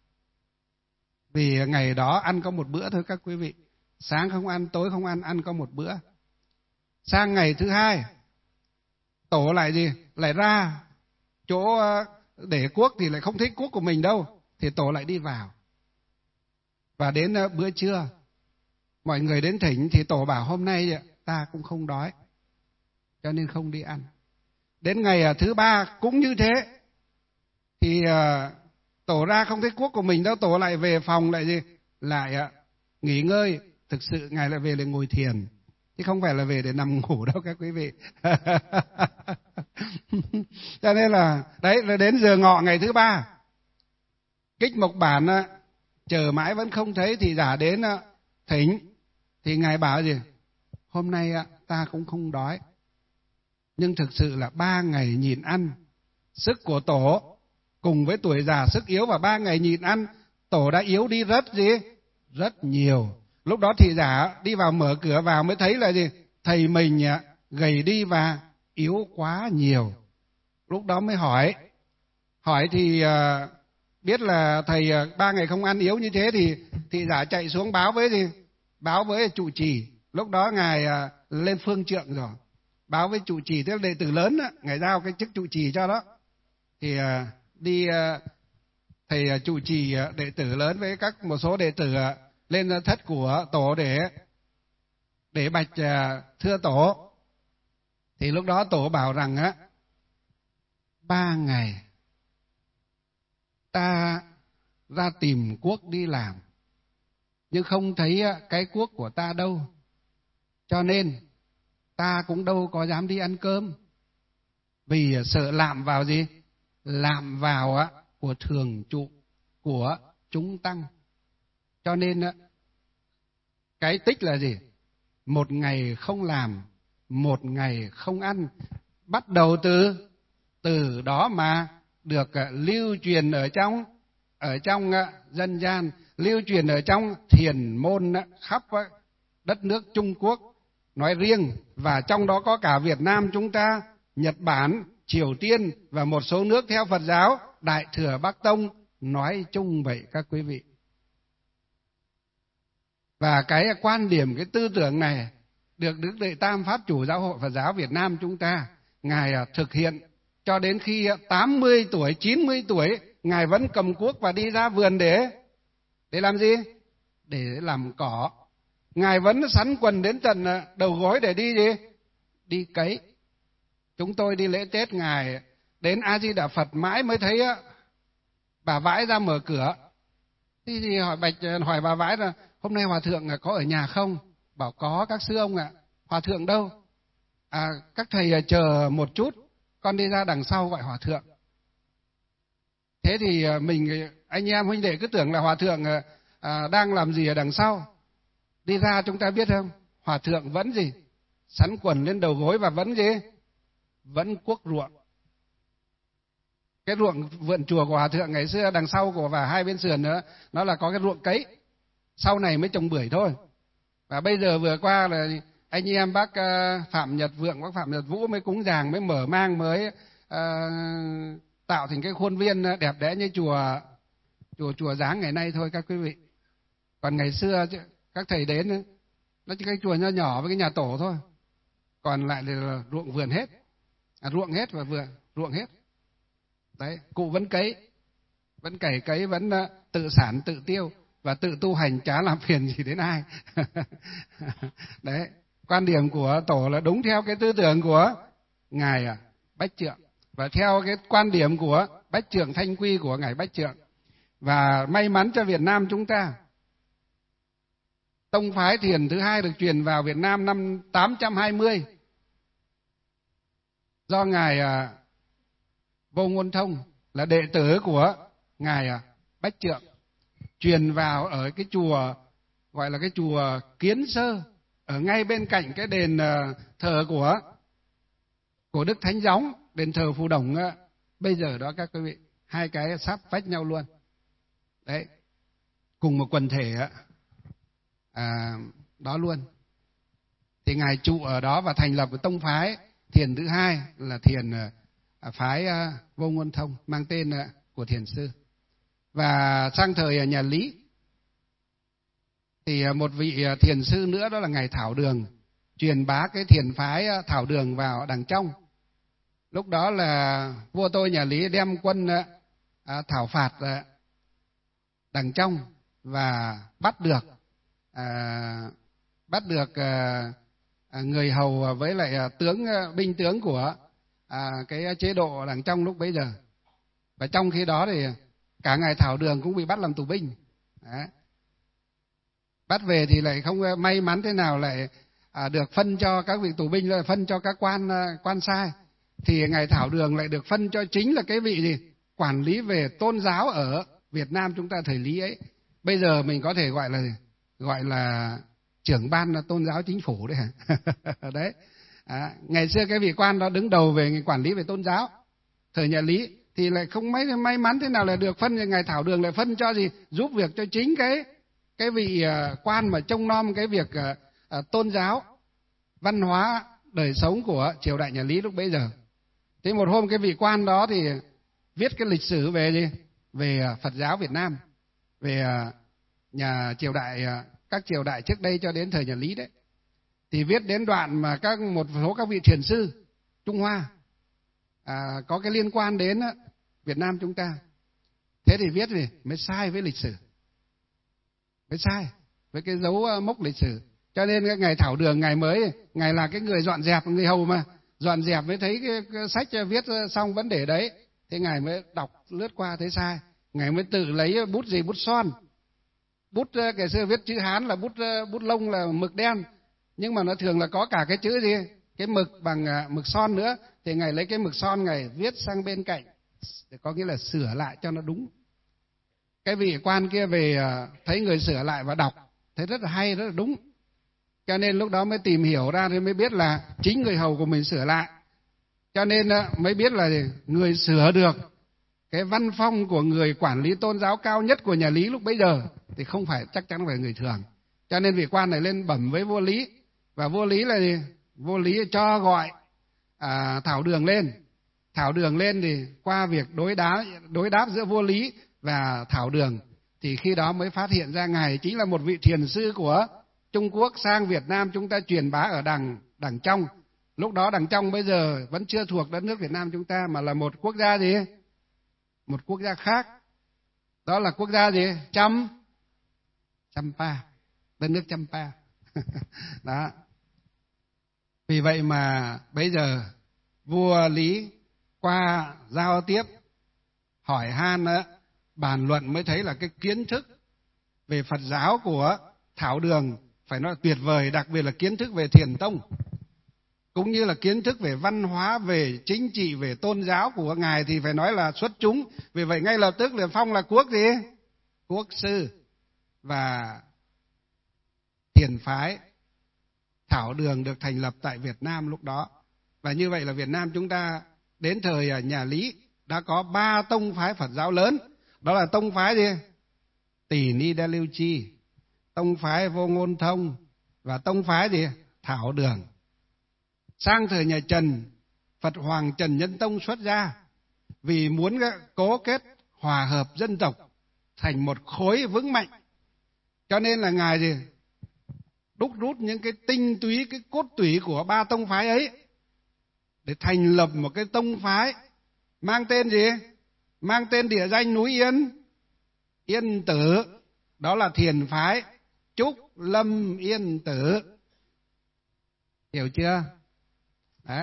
Vì ngày đó ăn có một bữa thôi các quý vị. Sáng không ăn, tối không ăn, ăn có một bữa. Sang ngày thứ hai tổ lại gì lại ra chỗ để cuốc thì lại không thích cuốc của mình đâu, thì tổ lại đi vào. Và đến bữa trưa mọi người đến thỉnh thì tổ bảo hôm nay ta cũng không đói, cho nên không đi ăn. Đến ngày thứ ba cũng như thế, thì tổ ra không thấy cuốc của mình đâu, tổ lại về phòng lại gì lại nghỉ ngơi. Thực sự ngài lại về để ngồi thiền, chứ không phải là về để nằm ngủ đâu các quý vị. Cho nên là đấy là đến giờ ngọ ngày thứ ba, kích mộc bản chờ mãi vẫn không thấy, thì giả đến thỉnh thì ngài bảo gì hôm nay ta cũng không đói. Nhưng thực sự là ba ngày nhịn ăn, sức của tổ cùng với tuổi già sức yếu, và ba ngày nhịn ăn tổ đã yếu đi rất gì rất nhiều. Lúc đó thị giả đi vào mở cửa vào mới thấy là gì thầy mình gầy đi và yếu quá nhiều. Lúc đó mới hỏi hỏi thì biết là thầy ba ngày không ăn yếu như thế, thì thị giả chạy xuống báo với gì báo với trụ trì. Lúc đó ngài lên phương trượng rồi, báo với trụ trì, tức là đệ tử lớn đó, ngài giao cái chức trụ trì cho đó. Thì đi thầy trụ trì đệ tử lớn với các một số đệ tử lên thất của tổ để để bạch thưa tổ. Thì lúc đó tổ bảo rằng á, ba ngày ta ra tìm cuốc đi làm, nhưng không thấy cái cuốc của ta đâu, cho nên ta cũng đâu có dám đi ăn cơm, vì sợ lạm vào gì lạm vào á của thường trụ của chúng tăng. Cho nên cái tích là gì một ngày không làm, một ngày không ăn, bắt đầu từ từ đó mà được lưu truyền ở trong ở trong dân gian, lưu truyền ở trong thiền môn khắp đất nước Trung Quốc nói riêng, và trong đó có cả Việt Nam chúng ta, Nhật Bản, Triều Tiên và một số nước theo Phật giáo Đại Thừa Bắc Tông nói chung vậy các quý vị. Và cái quan điểm, cái tư tưởng này được Đức Đệ Tam Pháp Chủ Giáo hội Phật giáo Việt Nam chúng ta, ngài thực hiện cho đến khi tám mươi tuổi, chín mươi tuổi, ngài vẫn cầm cuốc và đi ra vườn để để làm gì? để làm cỏ. Ngài vẫn sắn quần đến tận đầu gối để đi gì? Đi cấy. Chúng tôi đi lễ Tết Ngài đến A Di Đà Phật mãi mới thấy bà Vãi ra mở cửa. Thì, thì hỏi bạch hỏi bà Vãi là hôm nay hòa thượng có ở nhà không? Bảo có các sư ông ạ. Hòa thượng đâu? À, các thầy chờ một chút, con đi ra đằng sau gọi hòa thượng. Thế thì mình anh em huynh đệ cứ tưởng là hòa thượng à, đang làm gì ở đằng sau. Đi ra chúng ta biết không? Hòa thượng vẫn gì? Sắn quần lên đầu gối và vẫn gì? Vẫn cuốc ruộng. Cái ruộng vườn chùa của hòa thượng ngày xưa đằng sau của và hai bên sườn nữa, nó là có cái ruộng cấy. Sau này mới trồng bưởi thôi. Và bây giờ vừa qua là anh em bác Phạm Nhật Vượng, bác Phạm Nhật Vũ mới cúng dường, mới mở mang, mới uh, tạo thành cái khuôn viên đẹp đẽ như chùa chùa chùa Giáng ngày nay thôi các quý vị. Còn ngày xưa các thầy đến nó chỉ cái chùa nho nhỏ với cái nhà tổ thôi. Còn lại là ruộng vườn hết. À, ruộng hết và vườn ruộng hết. Đấy, cụ vẫn cấy, vẫn cày cấy, vẫn uh, tự sản tự tiêu và tự tu hành, chả làm phiền gì đến ai. Đấy, quan điểm của tổ là đúng theo cái tư tưởng của ngài à, Bách Trượng và theo cái quan điểm của Bách Trượng Thanh Quy của ngài Bách Trượng. Và may mắn cho Việt Nam chúng ta, tông phái thiền thứ hai được truyền vào Việt Nam năm tám trăm hai mươi do ngài à, Vô Ngôn Thông là đệ tử của ngài à, Bách Trượng truyền vào ở cái chùa gọi là cái chùa Kiến Sơ, ở ngay bên cạnh cái đền uh, thờ của của Đức Thánh Gióng, đền thờ Phù Đổng uh, bây giờ đó các quý vị, hai cái sắp vách nhau luôn. Đấy, cùng một quần thể uh, à, đó luôn. Thì ngài trụ ở đó và thành lập cái tông phái thiền thứ hai là thiền uh, phái uh, Vô Ngôn Thông, mang tên uh, của thiền sư. Và sang thời nhà Lý thì một vị thiền sư nữa đó là ngài Thảo Đường truyền bá cái thiền phái Thảo Đường vào đằng trong. Lúc đó là vua tôi nhà Lý đem quân à, thảo phạt à, đằng trong và bắt được à, bắt được à, người hầu với lại à, tướng binh tướng của à, cái chế độ đằng trong lúc bấy giờ. Và trong khi đó thì cả ngài Thảo Đường cũng bị bắt làm tù binh. Đấy. Bắt về thì lại không may mắn thế nào lại à, được phân cho các vị tù binh, lại phân cho các quan quan sai. Thì ngài Thảo Đường lại được phân cho chính là cái vị gì? Quản lý về tôn giáo ở Việt Nam chúng ta thời Lý ấy. Bây giờ mình có thể gọi là gọi là trưởng ban tôn giáo chính phủ đấy hả? Đấy. À, ngày xưa cái vị quan đó đứng đầu về quản lý về tôn giáo thời nhà Lý thì lại không may may mắn thế nào là được phân, cho ngài Thảo Đường lại phân cho gì? Giúp việc cho chính cái cái vị uh, quan mà trông nom cái việc uh, uh, tôn giáo, văn hóa, đời sống của triều đại nhà Lý lúc bấy giờ. Thế một hôm cái vị quan đó thì viết cái lịch sử về gì? Về uh, Phật giáo Việt Nam, về uh, nhà triều đại uh, các triều đại trước đây cho đến thời nhà Lý đấy. Thì viết đến đoạn mà các một số các vị thiền sư Trung Hoa à, có cái liên quan đến uh, Việt Nam chúng ta. Thế thì viết gì? Mới sai với lịch sử. Mới sai với cái dấu mốc lịch sử. Cho nên cái ngài Thảo Đường, ngài mới ngài là cái người dọn dẹp, người hầu mà dọn dẹp mới thấy cái, cái sách viết xong vấn đề đấy. Thế ngài mới đọc lướt qua thấy sai, ngài mới tự lấy bút gì? Bút son. Bút ngày xưa viết chữ Hán là bút bút lông là mực đen, nhưng mà nó thường là có cả cái chữ gì? Cái mực bằng mực son nữa. Thì ngài lấy cái mực son ngài viết sang bên cạnh, để có nghĩa là sửa lại cho nó đúng. Cái vị quan kia về thấy người sửa lại và đọc thấy rất là hay, rất là đúng. Cho nên lúc đó mới tìm hiểu ra thì mới biết là chính người hầu của mình sửa lại. Cho nên mới biết là người sửa được cái văn phong của người quản lý tôn giáo cao nhất của nhà Lý lúc bấy giờ thì không phải, chắc chắn phải người thường. Cho nên vị quan này lên bẩm với vua Lý, và vua Lý là gì? Vua Lý cho gọi à, Thảo Đường lên. Thảo Đường lên thì qua việc đối đáp đối đáp giữa vua Lý và Thảo Đường thì khi đó mới phát hiện ra ngài chính là một vị thiền sư của Trung Quốc sang Việt Nam chúng ta truyền bá ở đằng đằng trong. Lúc đó đằng trong bây giờ vẫn chưa thuộc đất nước Việt Nam chúng ta, mà là một quốc gia gì? Một quốc gia khác. Đó là quốc gia gì? Chăm Champa, đất nước Champa. Đó. Vì vậy mà bây giờ vua Lý qua giao tiếp, hỏi han, bàn luận mới thấy là cái kiến thức về Phật giáo của Thảo Đường phải nói tuyệt vời, đặc biệt là kiến thức về Thiền Tông, cũng như là kiến thức về văn hóa, về chính trị, về tôn giáo của ngài thì phải nói là xuất chúng. Vì vậy ngay lập tức liền phong là quốc gì? Quốc sư. Và thiền phái Thảo Đường được thành lập tại Việt Nam lúc đó. Và như vậy là Việt Nam chúng ta đến thời nhà Lý đã có ba tông phái Phật giáo lớn. Đó là tông phái gì? Tỳ Ni Đa Lưu Chi, tông phái Vô Ngôn Thông và tông phái gì? Thảo Đường. Sang thời nhà Trần, Phật Hoàng Trần Nhân Tông xuất ra vì muốn cố kết hòa hợp dân tộc thành một khối vững mạnh. Cho nên là ngài gì? Đúc rút những cái tinh túy, cái cốt tủy của ba tông phái ấy để thành lập một cái tông phái mang tên gì? Mang tên địa danh núi Yên, Yên Tử. Đó là thiền phái Trúc Lâm Yên Tử. Hiểu chưa? Đấy.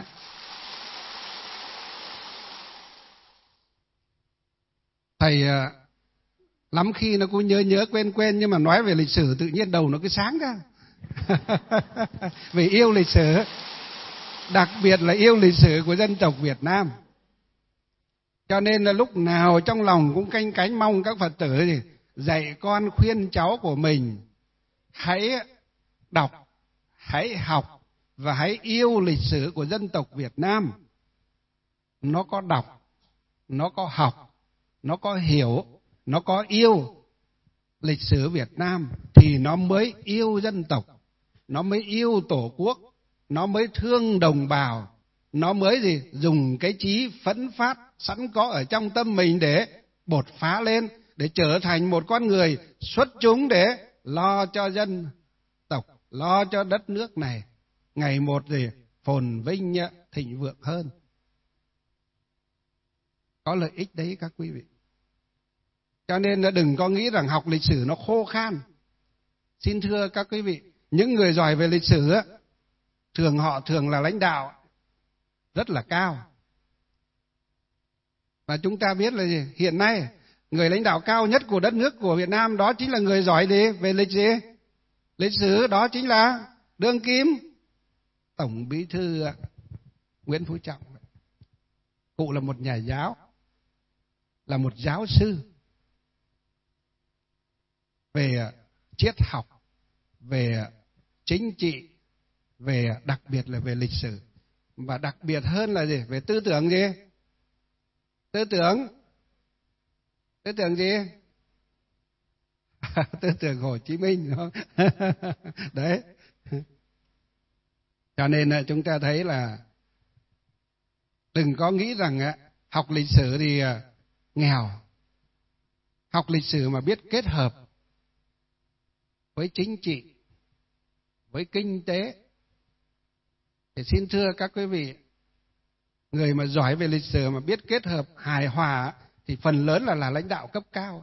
Thầy lắm khi nó cũng nhớ nhớ quên quên, nhưng mà nói về lịch sử tự nhiên đầu nó cứ sáng ra. Vì yêu lịch sử, đặc biệt là yêu lịch sử của dân tộc Việt Nam, cho nên là lúc nào trong lòng cũng canh cánh mong các Phật tử thì dạy con khuyên cháu của mình hãy đọc, hãy học và hãy yêu lịch sử của dân tộc Việt Nam. Nó có đọc, nó có học, nó có hiểu, nó có yêu lịch sử Việt Nam thì nó mới yêu dân tộc, nó mới yêu Tổ quốc, nó mới thương đồng bào, nó mới gì? Dùng cái chí phấn phát sẵn có ở trong tâm mình để bột phá lên, để trở thành một con người xuất chúng để lo cho dân tộc, lo cho đất nước này ngày một gì phồn vinh thịnh vượng hơn. Có lợi ích đấy các quý vị. Cho nên đừng có nghĩ rằng học lịch sử nó khô khan. Xin thưa các quý vị, những người giỏi về lịch sử á, thường họ thường là lãnh đạo rất là cao. Và chúng ta biết là gì? Hiện nay người lãnh đạo cao nhất của đất nước của Việt Nam đó chính là người giỏi gì? Về lịch gì? Lịch sử, đó chính là đương kim Tổng Bí thư Nguyễn Phú Trọng. Cụ là một nhà giáo, là một giáo sư về triết học, về chính trị, về đặc biệt là về lịch sử, và đặc biệt hơn là gì? Về tư tưởng gì? Tư tưởng tư tưởng gì? Tư tưởng Hồ Chí Minh, đúng không? Đấy. Cho nên chúng ta thấy là đừng có nghĩ rằng học lịch sử thì nghèo. Học lịch sử mà biết kết hợp với chính trị, với kinh tế, thì xin thưa các quý vị, người mà giỏi về lịch sử mà biết kết hợp hài hòa thì phần lớn là là lãnh đạo cấp cao,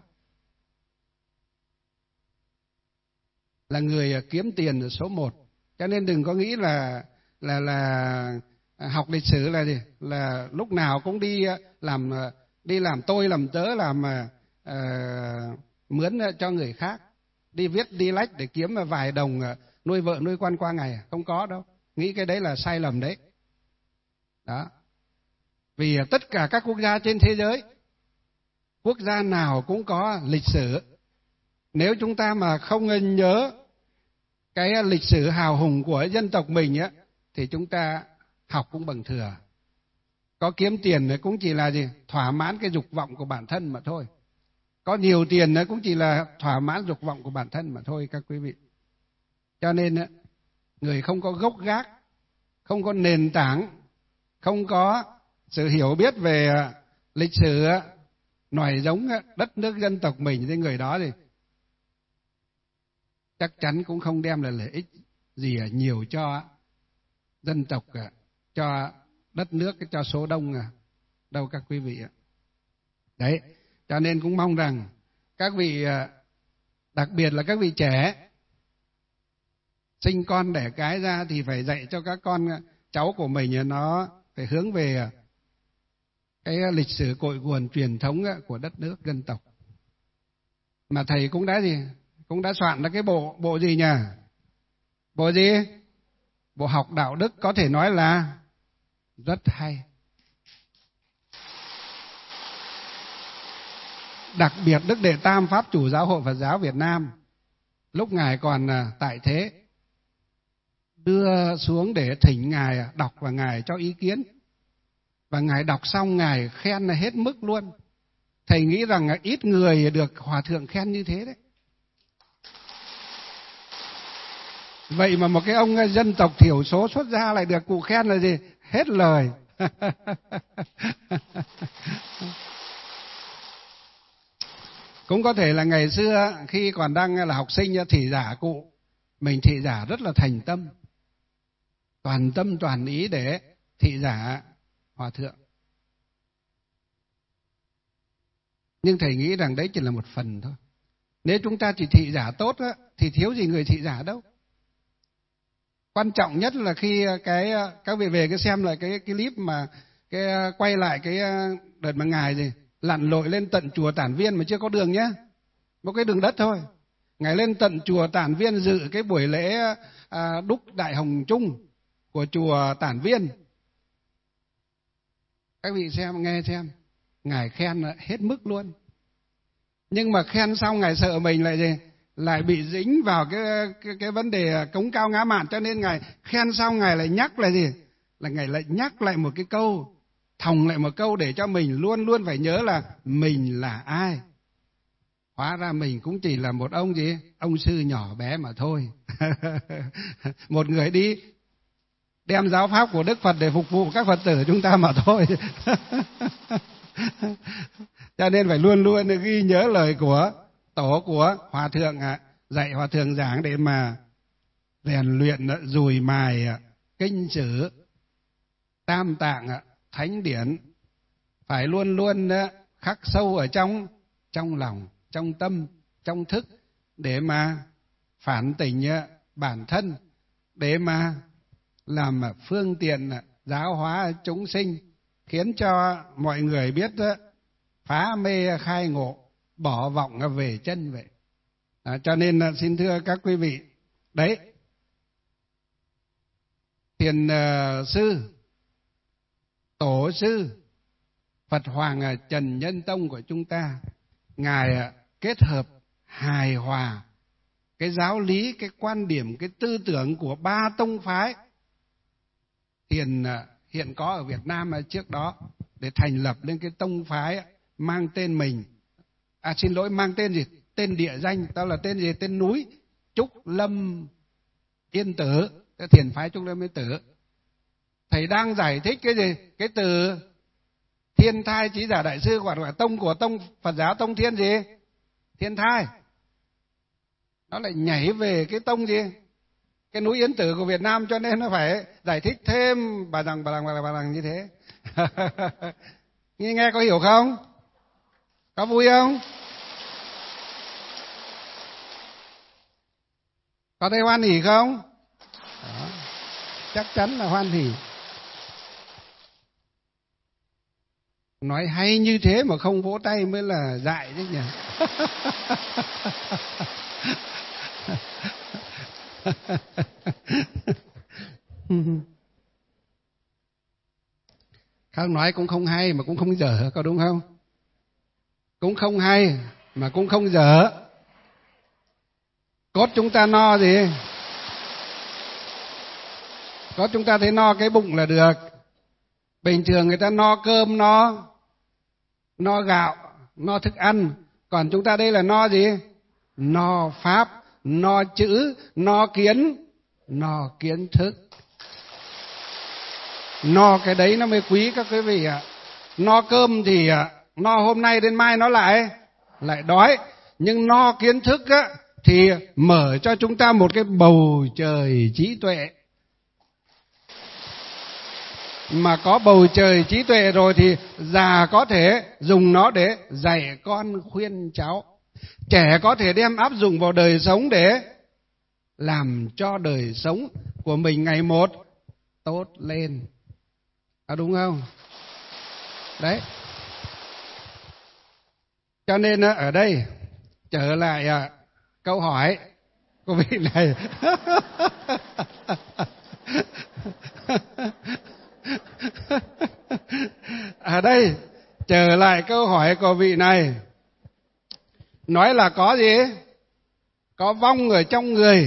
là người kiếm tiền số một. Cho nên đừng có nghĩ là là là học lịch sử là gì? Là lúc nào cũng đi làm đi làm tôi làm tớ, làm uh, mướn cho người khác, đi viết đi lách để kiếm vài đồng nuôi vợ nuôi con qua ngày. Không có đâu. Nghĩ cái đấy là sai lầm đấy. Đó. Vì tất cả các quốc gia trên thế giới, quốc gia nào cũng có lịch sử. Nếu chúng ta mà không nhớ cái lịch sử hào hùng của dân tộc mình á, thì chúng ta học cũng bằng thừa. Có kiếm tiền cũng chỉ là gì? Thỏa mãn cái dục vọng của bản thân mà thôi. Có nhiều tiền cũng chỉ là thỏa mãn dục vọng của bản thân mà thôi các quý vị. Cho nên người không có gốc gác, không có nền tảng, không có sự hiểu biết về lịch sử nòi giống đất nước dân tộc mình, thì người đó thì chắc chắn cũng không đem lại lợi ích gì nhiều cho dân tộc, cho đất nước, cho số đông đâu các quý vị ạ. Đấy, cho nên cũng mong rằng các vị Đặc biệt là các vị trẻ, sinh con đẻ cái ra thì phải dạy cho các con cháu của mình nó phải hướng về cái lịch sử cội nguồn truyền thống của đất nước dân tộc. Mà thầy cũng đã gì? Cũng đã soạn ra cái bộ bộ gì nhỉ? Bộ gì? Bộ học đạo đức, có thể nói là rất hay. Đặc biệt Đức Đệ Tam Pháp Chủ Giáo hội Phật giáo Việt Nam lúc Ngài còn tại thế đưa xuống để thỉnh Ngài đọc và Ngài cho ý kiến. Và Ngài đọc xong Ngài khen là hết mức luôn. Thầy nghĩ rằng ít người được Hòa Thượng khen như thế đấy. Vậy mà một cái ông dân tộc thiểu số xuất gia lại được cụ khen là gì? Hết lời. Cũng có thể là ngày xưa khi còn đang là học sinh thị giả cụ, mình thị giả rất là thành tâm, toàn tâm toàn ý để thị giả Hòa Thượng. Nhưng thầy nghĩ rằng đấy chỉ là một phần thôi. Nếu chúng ta chỉ thị giả tốt á, thì thiếu gì người thị giả đâu. Quan trọng nhất là khi cái các vị về cái xem lại cái cái clip mà cái quay lại cái đợt mà Ngài gì lặn lội lên tận chùa Tản Viên mà chưa có đường nhá, một cái đường đất thôi. Ngài lên tận chùa Tản Viên dự cái buổi lễ à, đúc Đại Hồng Chung của chùa Tản Viên. Các vị xem, nghe xem, Ngài khen hết mức luôn. Nhưng mà khen xong Ngài sợ mình lại gì? Lại bị dính vào cái cái, cái vấn đề cống cao ngã mạn, cho nên Ngài khen xong Ngài lại nhắc là gì? Là Ngài lại nhắc lại một cái câu, thòng lại một câu để cho mình luôn luôn phải nhớ là mình là ai. Hóa ra mình cũng chỉ là một ông gì? Ông sư nhỏ bé mà thôi. Một người đi đem giáo pháp của Đức Phật để phục vụ các Phật tử chúng ta mà thôi. Cho nên phải luôn luôn ghi nhớ lời của tổ của Hòa Thượng dạy, Hòa Thượng giảng để mà rèn luyện dùi mài kinh sử, tam tạng, thánh điển, phải luôn luôn khắc sâu ở trong trong lòng, trong tâm, trong thức, để mà phản tỉnh bản thân, để mà làm phương tiện giáo hóa chúng sinh, khiến cho mọi người biết phá mê khai ngộ, bỏ vọng về chân vậy. À, cho nên xin thưa các quý vị, đấy, Thiền uh, sư, tổ sư Phật Hoàng Trần Nhân Tông của chúng ta, Ngài kết hợp hài hòa cái giáo lý, cái quan điểm, cái tư tưởng của ba tông phái thiền hiện có ở Việt Nam trước đó, để thành lập lên cái tông phái mang tên mình. À xin lỗi, mang tên gì? Tên địa danh, đó là tên gì? Tên núi Trúc Lâm Yên Tử, cái thiền phái Trúc Lâm Yên Tử. Thầy đang giải thích cái gì? Cái từ Thiên Thai Chí Giả Đại Sư gọi là tông của tông Phật giáo tông Thiên gì? Thiên Thai. Nó lại nhảy về cái tông gì? Cái núi Yên Tử của Việt Nam, cho nên nó phải giải thích thêm bà rằng bà rằng bà rằng, bà rằng như thế. Nghe, nghe có hiểu không? Có vui không? Có thấy hoan hỉ không? Đó. Chắc chắn là hoan hỉ. Nói hay như thế mà không vỗ tay mới là dại chứ nhỉ. Khác nói cũng không hay mà cũng không dở, có đúng không? Cũng không hay mà cũng không dở. Cốt chúng ta no gì? Cốt chúng ta thấy no cái bụng là được. Bình thường người ta no cơm, no no gạo, no thức ăn. Còn chúng ta đây là no gì? No pháp, no chữ, no kiến, no kiến thức. No cái đấy nó mới quý các quý vị ạ. No cơm thì no hôm nay đến mai nó lại lại đói. Nhưng no kiến thức á, thì mở cho chúng ta một cái bầu trời trí tuệ. Mà có bầu trời trí tuệ rồi thì già có thể dùng nó để dạy con khuyên cháu. Trẻ có thể đem áp dụng vào đời sống để làm cho đời sống của mình ngày một tốt lên. À, đúng không? Đấy. Cho nên ở đây trở lại à, câu hỏi của vị này. Ở đây trở lại câu hỏi của vị này, nói là có gì? Có vong ở trong người.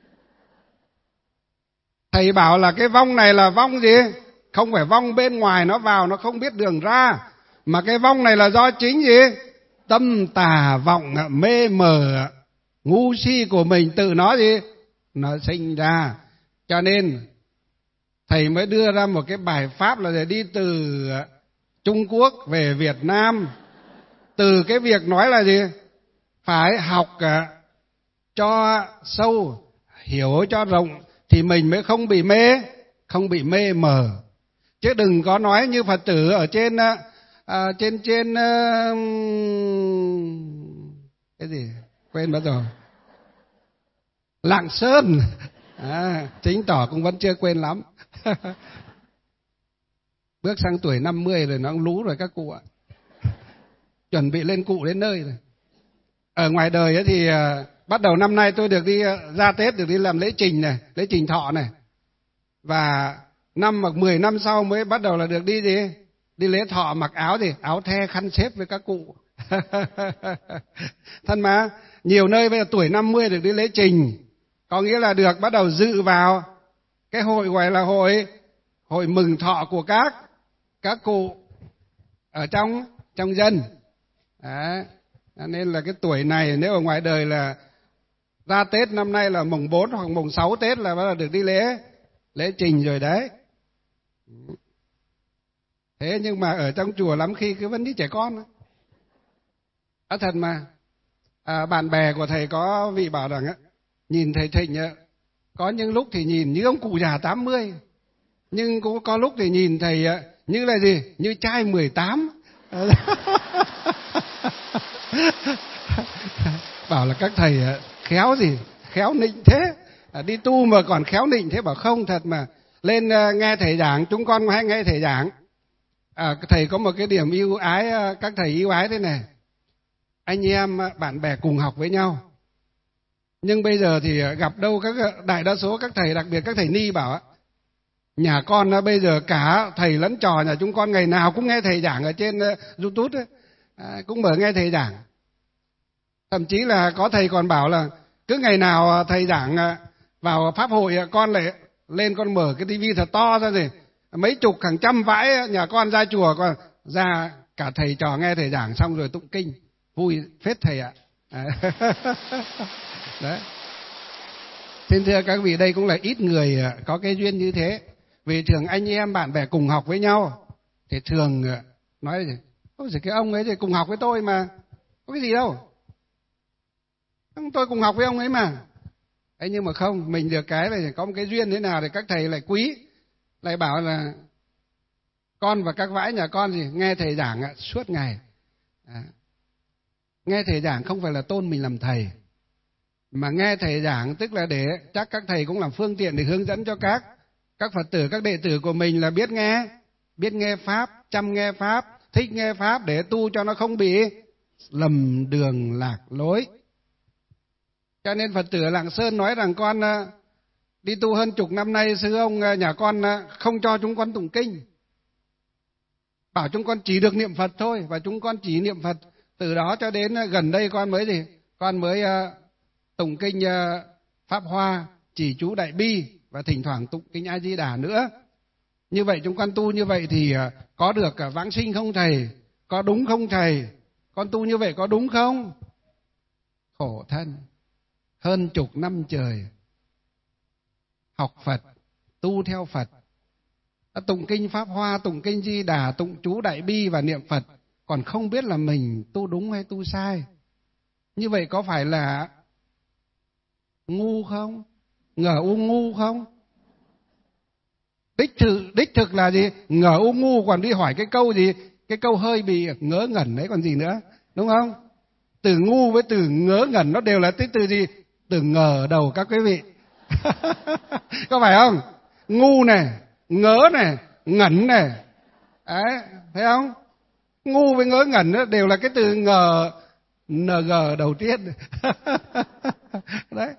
Thầy bảo là cái vong này là vong gì? Không phải vong bên ngoài nó vào nó không biết đường ra, mà cái vong này là do chính gì? Tâm tà vọng mê mờ ngu si của mình tự nó gì? Nó sinh ra. Cho nên thầy mới đưa ra một cái bài pháp là để đi từ Trung Quốc về Việt Nam. Từ cái việc nói là gì? Phải học cho sâu, hiểu cho rộng thì mình mới không bị mê, không bị mê mờ. Chứ đừng có nói như Phật tử ở trên à, trên trên uh, cái gì quên mất rồi, Lạng Sơn, à, chứng tỏ cũng vẫn chưa quên lắm. Bước sang tuổi năm mươi rồi, nó lú rồi các cụ ạ. Chuẩn bị lên cụ đến nơi rồi. Ở ngoài đời ấy thì uh, bắt đầu năm nay tôi được đi uh, ra Tết được đi làm lễ trình này, lễ trình thọ này. Và năm hoặc mười năm sau mới bắt đầu là được đi gì? Đi lễ thọ mặc áo gì? Áo the khăn xếp với các cụ. Thân mà, nhiều nơi bây giờ tuổi năm mươi được đi lễ trình, có nghĩa là được bắt đầu dự vào cái hội gọi là hội hội mừng thọ của các các cụ ở trong trong dân. Đấy. Nên là cái tuổi này nếu ở ngoài đời là ra Tết năm nay là mùng bốn hoặc mùng sáu Tết là bắt đầu được đi lễ lễ trình rồi đấy. Thế nhưng mà ở trong chùa lắm khi cứ vẫn như trẻ con. Á thật mà. À, bạn bè của thầy có vị bảo rằng á, nhìn thầy Thịnh á, có những lúc thì nhìn như ông cụ già tám mươi, nhưng cũng có lúc thì nhìn thầy á, như là gì? Như trai mười tám. Bảo là các thầy khéo gì? Khéo nịnh thế. À, đi tu mà còn khéo nịnh thế. Bảo không, thật mà. Lên uh, nghe thầy giảng, chúng con hay nghe thầy giảng. À, thầy có một cái điểm yêu ái, uh, các thầy yêu ái thế này. Anh em uh, bạn bè cùng học với nhau. Nhưng bây giờ thì uh, gặp đâu các uh, đại đa số các thầy, đặc biệt các thầy ni bảo uh, nhà con uh, bây giờ cả thầy lẫn trò nhà chúng con ngày nào cũng nghe thầy giảng ở trên uh, YouTube ấy. À, cũng mở nghe thầy giảng. Thậm chí là có thầy còn bảo là cứ ngày nào thầy giảng vào pháp hội con lại lên con mở cái tivi thật to ra rồi mấy chục hàng trăm vãi nhà con ra chùa, con ra cả thầy trò nghe thầy giảng xong rồi tụng kinh, vui phết thầy ạ. À. Đấy. Xin thưa các vị, đây cũng là ít người có cái duyên như thế. Vì thường anh em bạn bè cùng học với nhau thì thường nói gì? Ôi giời, cái ông ấy thì cùng học với tôi mà, có cái gì đâu, tôi cùng học với ông ấy mà. Ấy nhưng mà không, mình được cái là có một cái duyên thế nào thì các thầy lại quý, lại bảo là con và các vãi nhà con gì nghe thầy giảng suốt ngày. À, nghe thầy giảng không phải là tôn mình làm thầy, mà nghe thầy giảng tức là để chắc các thầy cũng làm phương tiện để hướng dẫn cho các các Phật tử, các đệ tử của mình là biết nghe, biết nghe pháp, chăm nghe pháp, thích nghe pháp để tu cho nó không bị lầm đường lạc lối. Cho nên Phật tử ở Lạng Sơn nói rằng con đi tu hơn chục năm nay, sư ông nhà con không cho chúng con tụng kinh, bảo chúng con chỉ được niệm Phật thôi, và chúng con chỉ niệm Phật. Từ đó cho đến gần đây con mới gì con mới tụng kinh Pháp Hoa, chỉ chú Đại Bi và thỉnh thoảng tụng kinh A Di Đà nữa. Như vậy chúng con tu như vậy thì có được vãng sinh không thầy? Có đúng không thầy? Con tu như vậy có đúng không? Khổ thân, hơn chục năm trời học Phật, tu theo Phật, tụng kinh Pháp Hoa, tụng kinh Di Đà, tụng chú Đại Bi và niệm Phật, còn không biết là mình tu đúng hay tu sai. Như vậy có phải là ngu không? Ngờ u ngu không? Đích thực, đích thực là gì? Ngờ u ngu, còn đi hỏi cái câu gì? Cái câu hơi bị ngớ ngẩn đấy còn gì nữa, đúng không? Từ ngu với từ ngớ ngẩn nó đều là cái từ gì? Từ ngờ đầu các quý vị. Có phải không? Ngu này, ngớ này, ngẩn này. Đấy, thấy không? Ngu với ngớ ngẩn đó đều là cái từ ngờ, en giê đầu tiên. Đấy.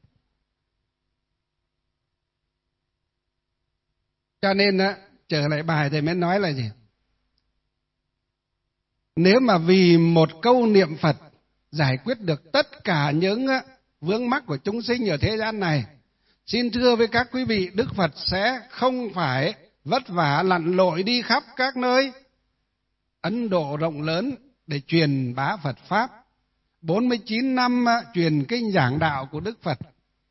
Cho nên á, trở lại bài thầy mới nói là gì? Nếu mà vì một câu niệm Phật giải quyết được tất cả những vướng mắc của chúng sinh ở thế gian này, xin thưa với các quý vị, Đức Phật sẽ không phải vất vả lặn lội đi khắp các nơi Ấn Độ rộng lớn để truyền bá Phật Pháp. bốn mươi chín năm truyền kinh giảng đạo của Đức Phật.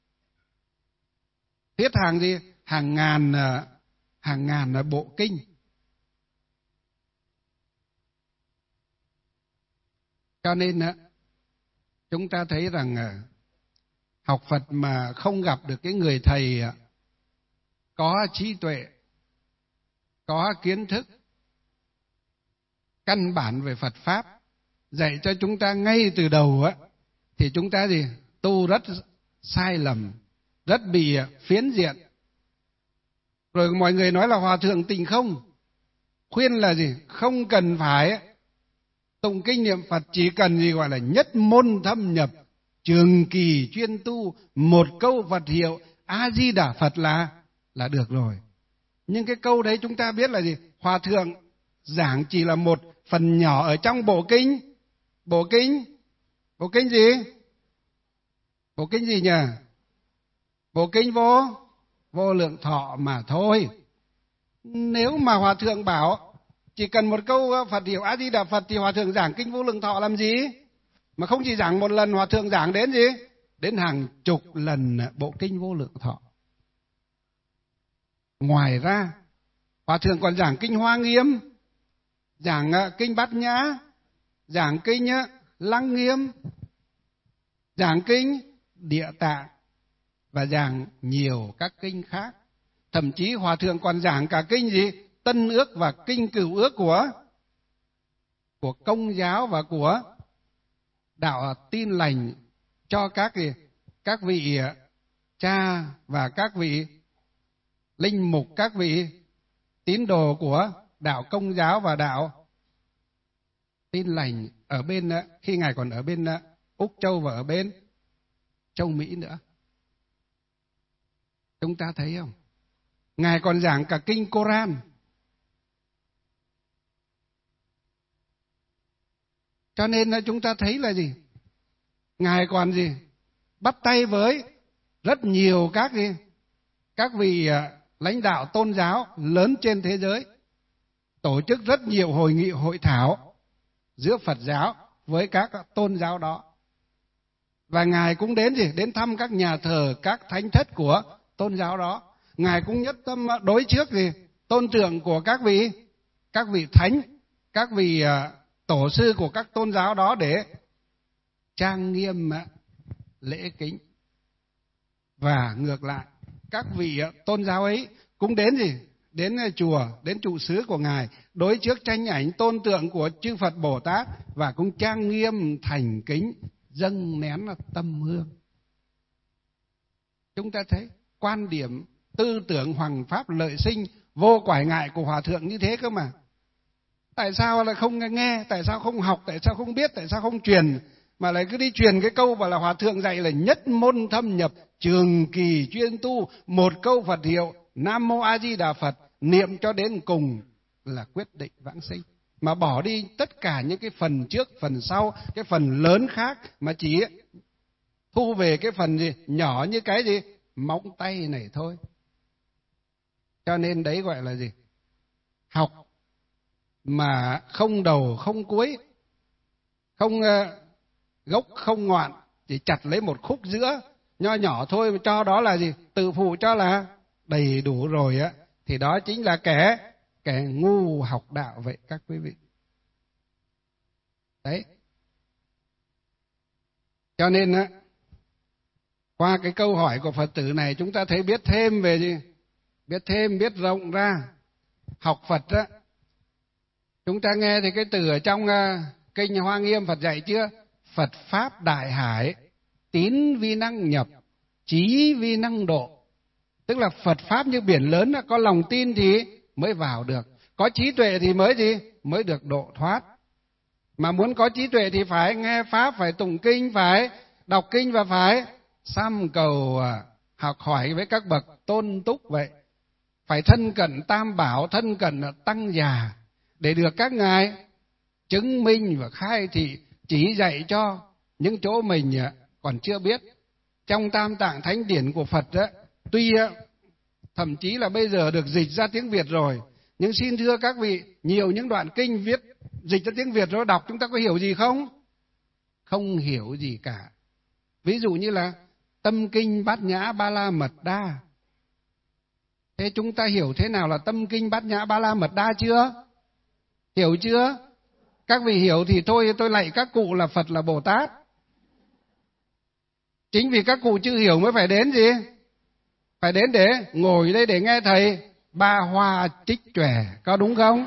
Viết hàng gì? Hàng ngàn, hàng ngàn bộ kinh. Cho nên chúng ta thấy rằng học Phật mà không gặp được cái người thầy có trí tuệ, có kiến thức căn bản về Phật Pháp, dạy cho chúng ta ngay từ đầu á, thì chúng ta gì? Tu rất sai lầm, rất bị phiến diện. Rồi mọi người nói là Hòa Thượng Tịnh Không khuyên là gì? Không cần phải tụng kinh niệm Phật, chỉ cần gì gọi là nhất môn thâm nhập, trường kỳ chuyên tu, một câu Phật hiệu A Di Đà Phật là là được rồi. Nhưng cái câu đấy chúng ta biết là gì? Hòa Thượng giảng chỉ là một phần nhỏ ở trong bộ kinh. Bộ kinh Bộ kinh gì? Bộ kinh gì nhỉ? Bộ kinh vô Vô Lượng Thọ mà thôi. Nếu mà Hòa Thượng bảo chỉ cần một câu Phật hiệu A Di Đà Phật thì Hòa Thượng giảng kinh Vô Lượng Thọ làm gì? Mà không chỉ giảng một lần, Hòa Thượng giảng đến gì? Đến hàng chục lần bộ kinh Vô Lượng Thọ. Ngoài ra, Hòa Thượng còn giảng kinh Hoa Nghiêm, giảng kinh Bát Nhã, giảng kinh Lăng Nghiêm, giảng kinh Địa Tạng và giảng nhiều các kinh khác. Thậm chí Hòa Thượng còn giảng cả kinh gì? Tân Ước và kinh Cựu Ước của của Công giáo và của đạo Tin Lành cho các các vị cha và các vị linh mục, các vị tín đồ của đạo Công giáo và đạo Tin Lành ở bên, khi Ngài còn ở bên Úc Châu và ở bên châu Mỹ nữa. Chúng ta thấy không? Ngài còn giảng cả kinh Koran. Cho nên là chúng ta thấy là gì? Ngài còn gì? Bắt tay với rất nhiều các gì? Các vị lãnh đạo tôn giáo lớn trên thế giới, tổ chức rất nhiều hội nghị hội thảo giữa Phật giáo với các tôn giáo đó. Và Ngài cũng đến gì? Đến thăm các nhà thờ, các thánh thất của tôn giáo đó. Ngài cũng nhất tâm đối trước gì? Tôn tượng của các vị các vị thánh, các vị tổ sư của các tôn giáo đó để trang nghiêm lễ kính. Và ngược lại, các vị tôn giáo ấy cũng đến gì? Đến chùa, đến trụ xứ của Ngài, đối trước tranh ảnh tôn tượng của chư Phật Bồ Tát và cũng trang nghiêm thành kính dâng nén tâm hương. Chúng ta thấy quan điểm tư tưởng hoằng pháp lợi sinh vô quải ngại của Hòa Thượng như thế cơ mà. Tại sao lại không nghe? Tại sao không học? Tại sao không biết? Tại sao không truyền? Mà lại cứ đi truyền cái câu và là Hòa Thượng dạy là nhất môn thâm nhập, trường kỳ chuyên tu, một câu Phật hiệu Nam Mô A Di Đà Phật, niệm cho đến cùng là quyết định vãng sinh. Mà bỏ đi tất cả những cái phần trước, phần sau, cái phần lớn khác, mà chỉ thu về cái phần gì nhỏ như cái gì móng tay này thôi. Cho nên đấy gọi là gì? Học mà không đầu không cuối, không gốc không ngọn, chỉ chặt lấy một khúc giữa nho nhỏ thôi, cho đó là gì? Tự phụ cho là đầy đủ rồi á, thì đó chính là kẻ kẻ ngu học đạo vậy các quý vị. Đấy. Cho nên á, qua cái câu hỏi của Phật tử này chúng ta thấy biết thêm về gì? Biết thêm, biết rộng ra. Học Phật á, chúng ta nghe thì cái từ ở trong uh, kinh Hoa Nghiêm Phật dạy chưa? Phật Pháp đại hải, tín vi năng nhập, trí vi năng độ. Tức là Phật Pháp như biển lớn, có lòng tin thì mới vào được, có trí tuệ thì mới gì? Mới được độ thoát. Mà muốn có trí tuệ thì phải nghe Pháp, phải tụng kinh, phải đọc kinh và phải sám cầu học hỏi với các bậc tôn túc vậy. Phải thân cận Tam Bảo, thân cận Tăng già để được các ngài chứng minh và khai thị, chỉ dạy cho những chỗ mình còn chưa biết. Trong Tam Tạng Thánh Điển của Phật đó, tuy thậm chí là bây giờ được dịch ra tiếng Việt rồi, nhưng xin thưa các vị, nhiều những đoạn kinh viết dịch ra tiếng Việt rồi đọc chúng ta có hiểu gì không? Không hiểu gì cả. Ví dụ như là Tâm Kinh Bát Nhã Ba La Mật Đa. Thế chúng ta hiểu thế nào là Tâm Kinh Bát Nhã Ba La Mật Đa chưa? Hiểu chưa? Các vị hiểu thì thôi tôi lạy các cụ là Phật là Bồ Tát. Chính vì các cụ chưa hiểu mới phải đến gì? Phải đến để ngồi đây để nghe thầy ba hoa trích chòe, có đúng không?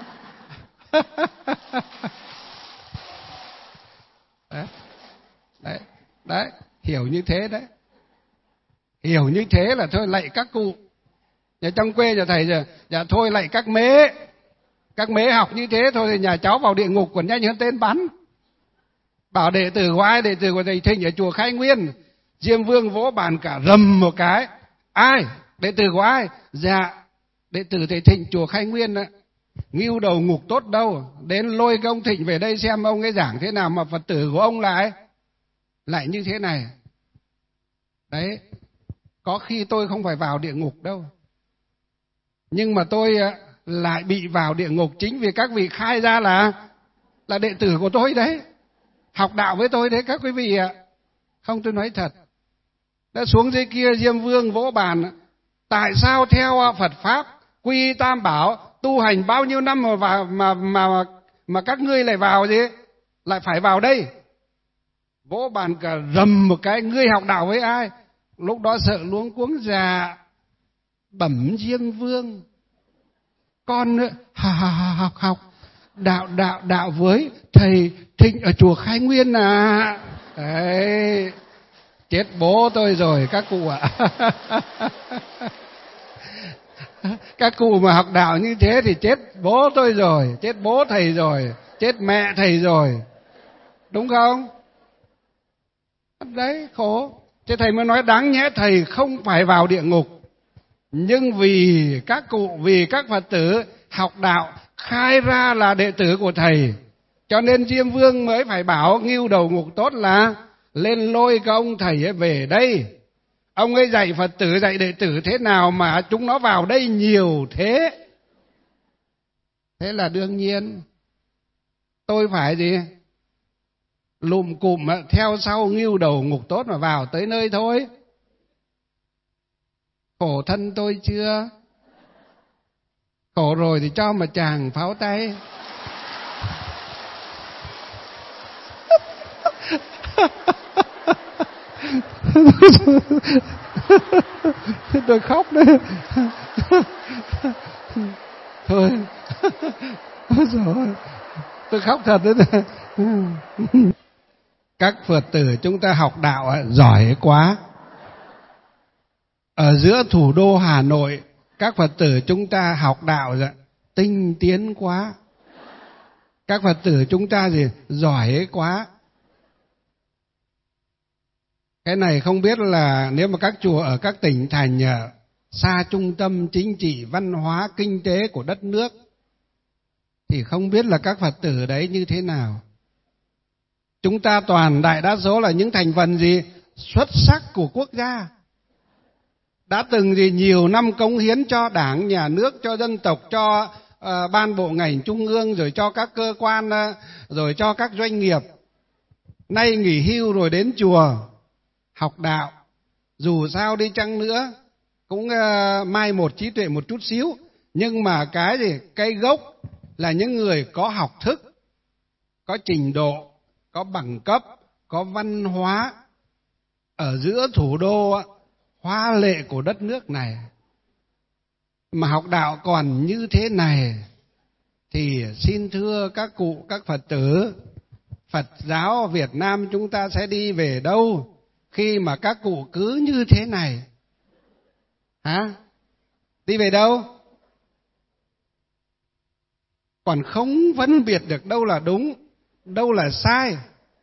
Đấy. Đấy. Đấy, hiểu như thế đấy. Hiểu như thế là thôi lạy các cụ. Nhà trong quê nhà thầy giờ, dạ thôi lạy các mế. Các mế học như thế thôi thì nhà cháu vào địa ngục còn nhanh hơn tên bắn. Bảo đệ tử của ai? Đệ tử của thầy Thịnh ở chùa Khai Nguyên. Diêm Vương vỗ bàn cả rầm một cái. Ai? Đệ tử của ai? Dạ đệ tử thầy Thịnh chùa Khai Nguyên ạ. Ngưu đầu ngục tốt đâu, đến lôi cái ông Thịnh về đây xem ông ấy giảng thế nào mà Phật tử của ông lại lại như thế này. Đấy, có khi tôi không phải vào địa ngục đâu, nhưng mà tôi lại bị vào địa ngục chính vì các vị khai ra là là đệ tử của tôi đấy, học đạo với tôi đấy các quý vị ạ. Không, tôi nói thật. Đã xuống dưới kia Diêm Vương vỗ bàn, tại sao theo Phật Pháp quy Tam Bảo tu hành bao nhiêu năm mà vào mà mà mà các ngươi lại vào gì? Lại phải vào đây. Vỗ bàn cả rầm một cái, ngươi học đạo với ai? Lúc đó sợ luống cuống già, bẩm Diêm Vương. Con học học đạo đạo đạo với thầy Thịnh ở chùa Khai Nguyên à. Đấy, chết bố tôi rồi các cụ ạ. Các cụ mà học đạo như thế thì chết bố tôi rồi, chết bố thầy rồi, chết mẹ thầy rồi. Đúng không? Đấy, khổ. Thế thầy mới nói đáng nhẽ thầy không phải vào địa ngục. Nhưng vì các cụ, vì các Phật tử học đạo khai ra là đệ tử của thầy, cho nên Diêm Vương mới phải bảo ngưu đầu ngục tốt là lên lôi cái ông thầy ấy về đây. Ông ấy dạy Phật tử, dạy đệ tử thế nào mà chúng nó vào đây nhiều thế? Thế là đương nhiên tôi phải gì? Lụm cụm theo sau ngưu đầu ngục tốt mà vào tới nơi thôi. Khổ thân tôi chưa? Khổ rồi thì cho mà chàng pháo tay. Tôi khóc đấy. Thôi. Ôi trời, tôi khóc thật đấy. Các Phật tử chúng ta học đạo giỏi quá. Ở giữa thủ đô Hà Nội, các Phật tử chúng ta học đạo tinh tiến quá. Các Phật tử chúng ta gì giỏi quá. Cái này không biết là nếu mà các chùa ở các tỉnh thành xa trung tâm chính trị, văn hóa, kinh tế của đất nước thì không biết là các Phật tử đấy như thế nào. Chúng ta toàn đại đa số là những thành phần gì xuất sắc của quốc gia, đã từng gì nhiều năm cống hiến cho Đảng, nhà nước, cho dân tộc, cho uh, ban bộ ngành trung ương, rồi cho các cơ quan, uh, rồi cho các doanh nghiệp. Nay nghỉ hưu rồi đến chùa học đạo, dù sao đi chăng nữa cũng uh, mai một trí tuệ một chút xíu, nhưng mà cái gì cái gốc là những người có học thức, có trình độ, có bằng cấp, có văn hóa ở giữa thủ đô hoa lệ của đất nước này. Mà học đạo còn như thế này thì xin thưa các cụ, các Phật tử Phật giáo Việt Nam chúng ta sẽ đi về đâu khi mà các cụ cứ như thế này? Hả? Đi về đâu? Còn không phân biệt được đâu là đúng, đâu là sai.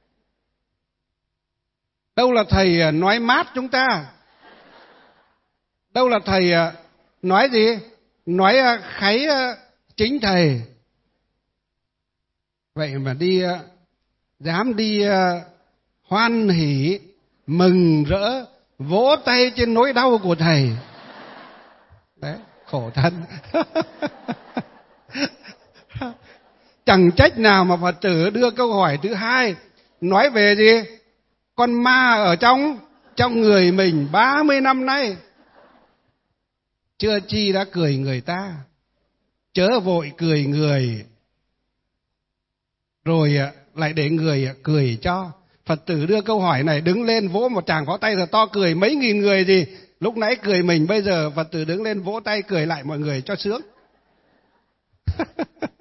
Đâu là thầy nói mát chúng ta? Đâu là thầy nói gì? Nói kháy chính thầy. Vậy mà đi, dám đi hoan hỉ, mừng rỡ, vỗ tay trên nỗi đau của thầy. Đấy, khổ thân. Chẳng trách nào mà Phật tử đưa câu hỏi thứ hai, nói về gì? Con ma ở trong trong người mình ba mươi năm nay. Chưa chi đã cười người ta, chớ vội cười người, rồi lại để người cười cho. Phật tử đưa câu hỏi này, đứng lên vỗ một tràng pháo tay thật to, cười mấy nghìn người gì. Lúc nãy cười mình, bây giờ Phật tử đứng lên vỗ tay cười lại mọi người cho sướng.